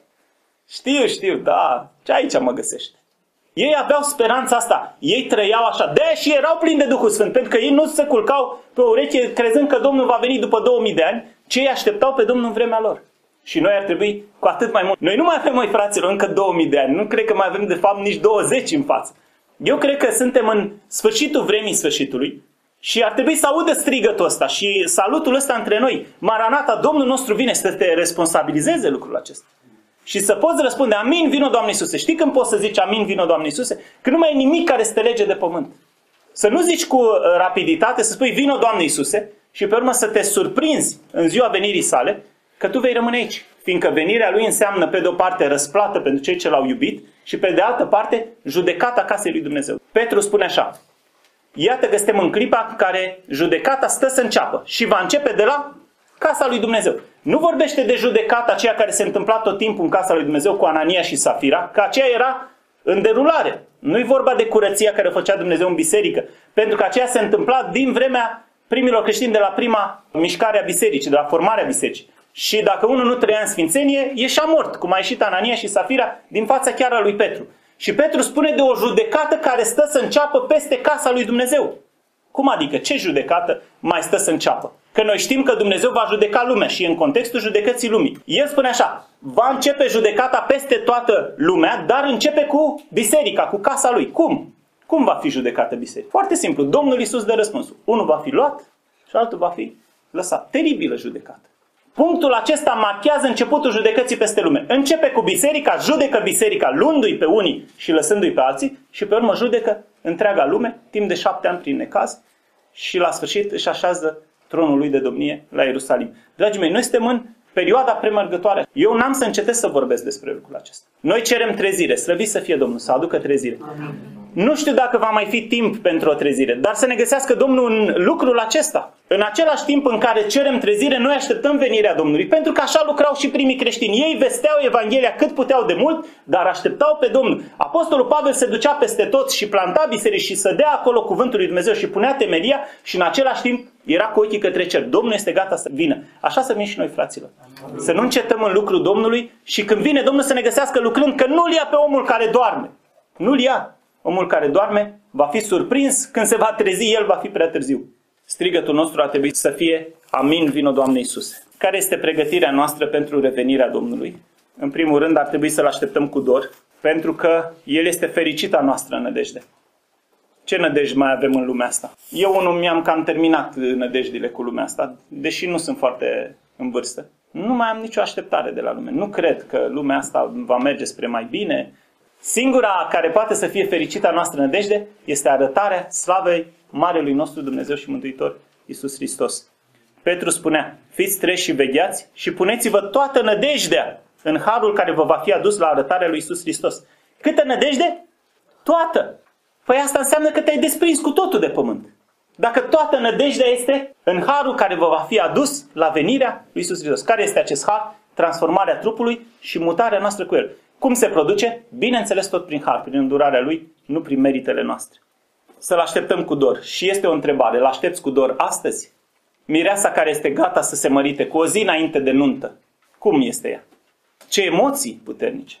Știu, da, ce aici mă găsește. Ei aveau speranța asta, ei trăiau așa, de-aia și erau plini de Duhul Sfânt, pentru că ei nu se culcau pe ureche crezând că Domnul va veni după 2000 de ani, ci ei așteptau pe Domnul în vremea lor. Și noi ar trebui cu atât mai mult. Noi nu mai avem, măi fraților, încă 2000 de ani, nu cred că mai avem de fapt nici 20 în față. Eu cred că suntem în sfârșitul vremii sfârșitului și ar trebui să audă strigătul ăsta și salutul ăsta între noi. Maranata, Domnul nostru vine, să te responsabilizeze lucrul acesta. Și să poți răspunde, amin, vino Doamne Iisuse. Știi când poți să zici, amin, vino Doamne Iisuse? Când nu mai e nimic care să te lege de pământ. Să nu zici cu rapiditate, să spui, vino Doamne Iisuse, și pe urmă să te surprinzi în ziua venirii sale, că tu vei rămâne aici. Fiindcă venirea lui înseamnă, pe de o parte, răsplată pentru cei ce l-au iubit și pe de altă parte, judecata casei lui Dumnezeu. Petru spune așa, iată că suntem în clipa în care judecata stă să înceapă și va începe de la casa lui Dumnezeu. Nu vorbește de judecata aceea care se întâmpla tot timpul în casa lui Dumnezeu cu Anania și Safira, că aceea era în derulare. Nu-i vorba de curăția care o făcea Dumnezeu în biserică, pentru că aceea se întâmpla din vremea primilor creștini de la prima mișcare a bisericii, de la formarea bisericii. Și dacă unul nu trăia în sfințenie, ieșea mort, cum a ieșit Anania și Safira din fața chiar a lui Petru. Și Petru spune de o judecată care stă să înceapă peste casa lui Dumnezeu. Cum adică? Ce judecată mai stă să înceapă? Că noi știm că Dumnezeu va judeca lumea și e în contextul judecății lumii. El spune așa, va începe judecata peste toată lumea, dar începe cu biserica, cu casa lui. Cum? Cum va fi judecată biserica? Foarte simplu, Domnul Iisus dă răspunsul. Unul va fi luat și altul va fi lăsat. Teribilă judecată. Punctul acesta marchează începutul judecății peste lume. Începe cu biserica, judecă biserica, luându-i pe unii și lăsându-i pe alții și pe urmă judecă întreaga lume, timp de 7 ani prin necaz și la sfârșit își așează tronul lui de domnie la Ierusalim. Dragii mei, noi suntem în perioada premergătoare. Eu n-am să încetez să vorbesc despre lucrul acesta. Noi cerem trezire, slăvit să fie Domnul, să aducă trezire. Amin. Nu știu dacă va mai fi timp pentru o trezire, dar să ne găsească Domnul în lucrul acesta. În același timp în care cerem trezire, noi așteptăm venirea Domnului, pentru că așa lucrau și primii creștini. Ei vesteau Evanghelia cât puteau de mult, dar așteptau pe Domnul. Apostolul Pavel se ducea peste tot și planta biserici și sădea acolo cuvântul lui Dumnezeu și punea temelia și în același timp era cu ochii către cer. Domnul este gata să vină. Așa să venim și noi, fraților. Să nu încetăm în lucrul Domnului și când vine Domnul să ne găsească lucrând, că nu-l ia pe omul care doarme. Nu-l ia. Omul care doarme va fi surprins, când se va trezi, el va fi prea târziu. Strigătul nostru ar trebui să fie amin, vino Doamne Iisuse. Care este pregătirea noastră pentru revenirea Domnului? În primul rând ar trebui să-L așteptăm cu dor, pentru că El este fericita noastră nădejde. Ce nădejde mai avem în lumea asta? Eu unul mi-am cam terminat nădejdile cu lumea asta, deși nu sunt foarte în vârstă. Nu mai am nicio așteptare de la lume. Nu cred că lumea asta va merge spre mai bine. Singura care poate să fie fericita noastră nădejde este arătarea slavei Marelui nostru Dumnezeu și Mântuitor Iisus Hristos. Petru spunea, fiți treji și vegheați și puneți-vă toată nădejdea în harul care vă va fi adus la arătarea lui Iisus Hristos. Câtă nădejde? Toată! Păi asta înseamnă că te-ai desprins cu totul de pământ. Dacă toată nădejdea este în harul care vă va fi adus la venirea lui Iisus Hristos. Care este acest har? Transformarea trupului și mutarea noastră cu el. Cum se produce? Bineînțeles tot prin har, prin îndurarea lui, nu prin meritele noastre. Să-L așteptăm cu dor. Și este o întrebare, îl aștepți cu dor astăzi? Mireasa care este gata să se mărite cu o zi înainte de nuntă, cum este ea? Ce emoții puternice!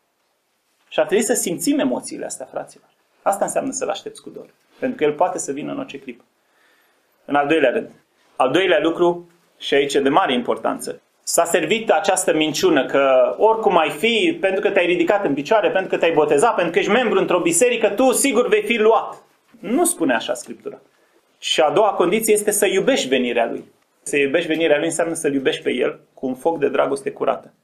Și ar trebui să simțim emoțiile astea, fraților. Asta înseamnă să-L aștepți cu dor. Pentru că El poate să vină în orice clipă. În al doilea rând. Al doilea lucru, și aici e de mare importanță, s-a servit această minciună că oricum ai fi, pentru că te-ai ridicat în picioare, pentru că te-ai botezat, pentru că ești membru într-o biserică, tu sigur vei fi luat. Nu spune așa Scriptura. Și a doua condiție este să iubești venirea Lui. Să iubești venirea Lui înseamnă să-L iubești pe El cu un foc de dragoste curată.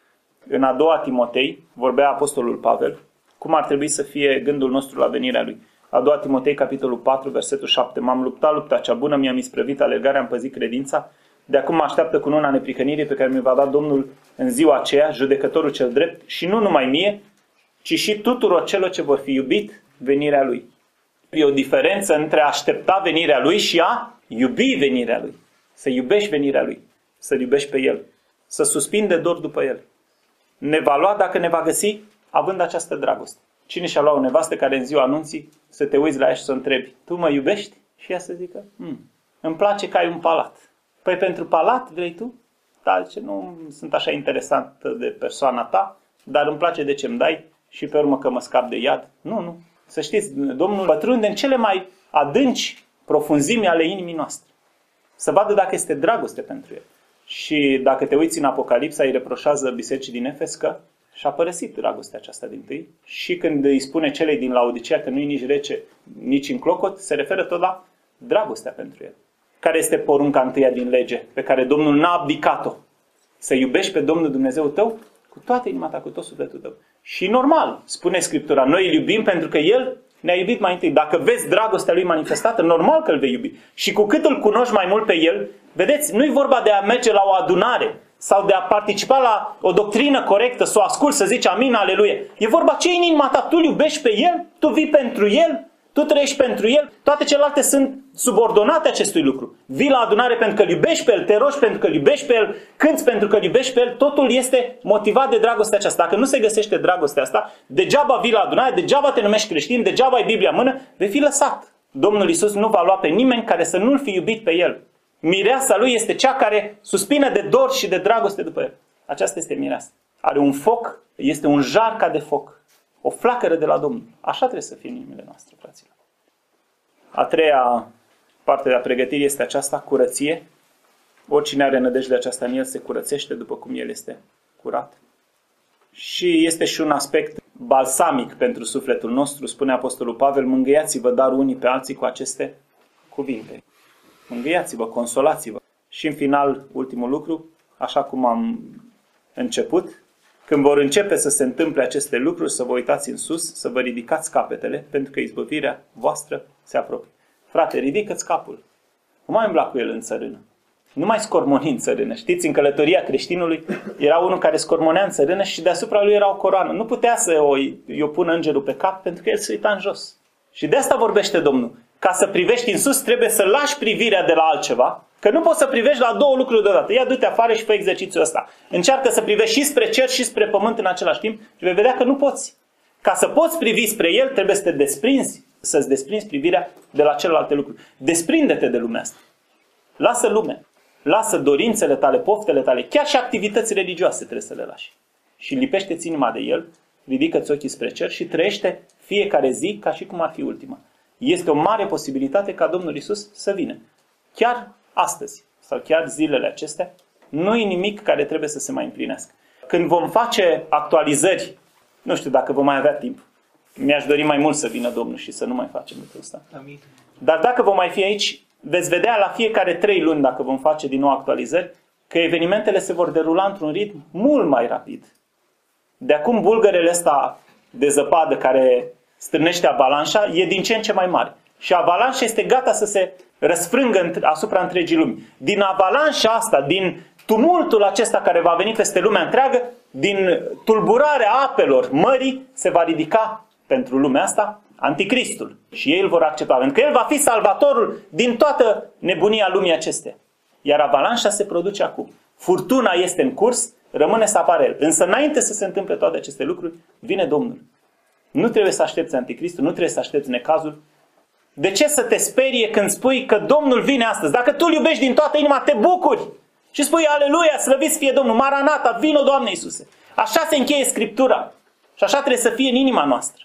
În a doua Timotei vorbea Apostolul Pavel cum ar trebui să fie gândul nostru la venirea Lui. A doua Timotei, capitolul 4, versetul 7. M-am luptat lupta cea bună, mi-am isprăvit alergarea, am păzit credința. De acum mă așteaptă cununa neprihănirii pe care mi va da Domnul în ziua aceea, judecătorul cel drept, și nu numai mie, ci și tuturor celor ce vor fi iubit venirea Lui. E o diferență între a aștepta venirea Lui și a iubi venirea Lui. Să iubești venirea Lui, să-L iubești pe El, să suspini de dor după El. Ne va lua dacă ne va găsi având această dragoste. Cine și-a luat o nevastă care în ziua anunții să te uiți la ea și să o întrebi: tu mă iubești? Și ea să zică: îmi place că ai un palat. Păi pentru palat vrei tu? Da, zice, nu sunt așa interesantă de persoana ta, dar îmi place de ce îmi dai și pe urmă că mă scap de iad. Nu. Să știți, Domnul pătrunde în cele mai adânci profunzimi ale inimii noastre. Să vadă dacă este dragoste pentru El. Și dacă te uiți în Apocalipsa, îi reproșează bisericii din Efes că și-a părăsit dragostea aceasta dintâi. Și când îi spune celei din Laodicea că nu-i nici rece, nici în clocot, se referă tot la dragostea pentru El. Care este porunca întâia din lege pe care Domnul n-a abdicat-o? Să iubești pe Domnul Dumnezeu tău cu toată inima ta, cu tot sufletul tău. Și normal, spune Scriptura, noi îl iubim pentru că El ne-a iubit mai întâi. Dacă vezi dragostea Lui manifestată, normal că îl vei iubi. Și cu cât îl cunoști mai mult pe El, vedeți, nu-i vorba de a merge la o adunare sau de a participa la o doctrină corectă, să o asculți, să zici amin, aleluia. E vorba ce în inima ta, tu îl iubești pe El, tu vii pentru El, tu trăiești pentru El, toate celelalte sunt subordonate acestui lucru. Vii la adunare pentru că îl iubești pe El, te rogi pentru că îl iubești pe El, cânți pentru că îl iubești pe El, totul este motivat de dragostea aceasta. Dacă nu se găsește dragostea asta, degeaba vii la adunare, degeaba te numești creștin, degeaba ai Biblia în mână, vei fi lăsat. Domnul Iisus nu va lua pe nimeni care să nu-L fi iubit pe El. Mireasa Lui este cea care suspină de dor și de dragoste după El. Aceasta este mireasa. Are un foc, este un jar ca de foc. O flacără de la Domnul. Așa trebuie să fie în inimile noastre, fraților. A treia parte a pregătirii este aceasta, curăție. Oricine are nădejde aceasta în el se curățește după cum el este curat. Și este și un aspect balsamic pentru sufletul nostru, spune Apostolul Pavel: mângâiați-vă dar unii pe alții cu aceste cuvinte. Mângâiați-vă, consolați-vă. Și în final, ultimul lucru, așa cum am început, când vor începe să se întâmple aceste lucruri, să vă uitați în sus, să vă ridicați capetele, pentru că izbăvirea voastră se apropie. Frate, ridică-ți capul. Nu mai umbla cu el în țărână. Nu mai scormoni în țărână. Știți, în călătoria creștinului era unul care scormonea în țărână și deasupra lui era o coroană. Nu putea să o pună îngerul pe cap pentru că el se uita în jos. Și de asta vorbește Domnul. Ca să privești în sus, trebuie să lași privirea de la altceva, că nu poți să privești la două lucruri deodată. Ia du-te afară și fă exercițiul ăsta. Încearcă să privești și spre cer și spre pământ în același timp și vei vedea că nu poți. Ca să poți privi spre El, trebuie să te desprinzi, să-ți desprinzi privirea de la celelalte lucruri. Desprinde-te de lumea asta. Lasă lumea. Lasă dorințele tale, poftele tale, chiar și activități religioase trebuie să le lași. Și lipește-ți inima de El, ridică-ți ochii spre cer și trăiește fiecare zi ca și cum ar fi ultima. Este o mare posibilitate ca Domnul Iisus să vină. Chiar astăzi sau chiar zilele acestea, nu e nimic care trebuie să se mai împlinească. Când vom face actualizări, nu știu dacă vom mai avea timp. Mi-aș dori mai mult să vină Domnul și să nu mai facem lucrul ăsta. Amin. Dar dacă vom mai fi aici, veți vedea la fiecare 3 luni, dacă vom face din nou actualizări, că evenimentele se vor derula într-un ritm mult mai rapid. De acum bulgărele ăsta de zăpadă care strânește avalanșa e din ce în ce mai mare. Și avalanșa este gata să se răsfrângă asupra întregii lumi. Din avalanșa asta, din tumultul acesta care va veni peste lumea întreagă, din tulburarea apelor mării, se va ridica pentru lumea asta Anticristul. Și ei îl vor accepta. Pentru că el va fi salvatorul din toată nebunia lumii acestea. Iar avalanșa se produce acum. Furtuna este în curs, rămâne să apară el. Însă înainte să se întâmple toate aceste lucruri, vine Domnul. Nu trebuie să aștepți Anticristul, nu trebuie să aștepți necazul. De ce să te sperie când spui că Domnul vine astăzi? Dacă tu îl iubești din toată inima, te bucuri și spui aleluia, slăviți fie Domnul, Maranata, vino Doamne Iisuse. Așa se încheie Scriptura și așa trebuie să fie în inima noastră.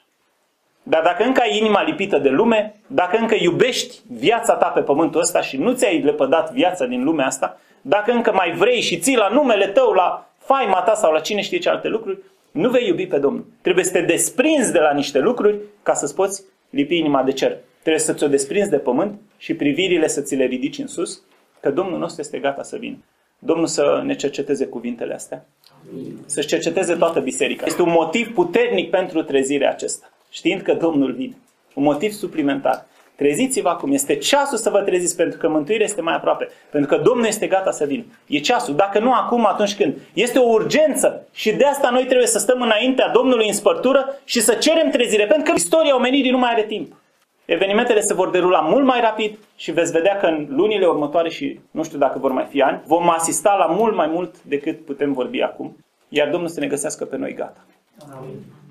Dar dacă încă ai inima lipită de lume, dacă încă iubești viața ta pe pământul ăsta și nu ți-ai lepădat viața din lumea asta, dacă încă mai vrei și ții la numele tău, la faima ta sau la cine știe ce alte lucruri, nu vei iubi pe Domnul. Trebuie să te desprinzi de la niște lucruri ca să-ți poți lipi inima de cer. Trebuie să ți-o desprinzi de pământ și privirile să ți le ridici în sus, că Domnul nostru este gata să vină. Domnul să ne cerceteze cuvintele astea. Să-și cerceteze toată biserica. Este un motiv puternic pentru trezirea acesta. Știind că Domnul vine. Un motiv suplimentar. Treziți-vă acum. Este ceasul să vă treziți, pentru că mântuirea este mai aproape. Pentru că Domnul este gata să vină. E ceasul. Dacă nu acum, atunci când? Este o urgență. Și de asta noi trebuie să stăm înaintea Domnului în spărtură și să cerem trezire. Pentru că istoria omenirii nu mai are timp. Evenimentele se vor derula mult mai rapid și veți vedea că în lunile următoare, și nu știu dacă vor mai fi ani, vom asista la mult mai mult decât putem vorbi acum. Iar Domnul să ne găsească pe noi gata. Amin.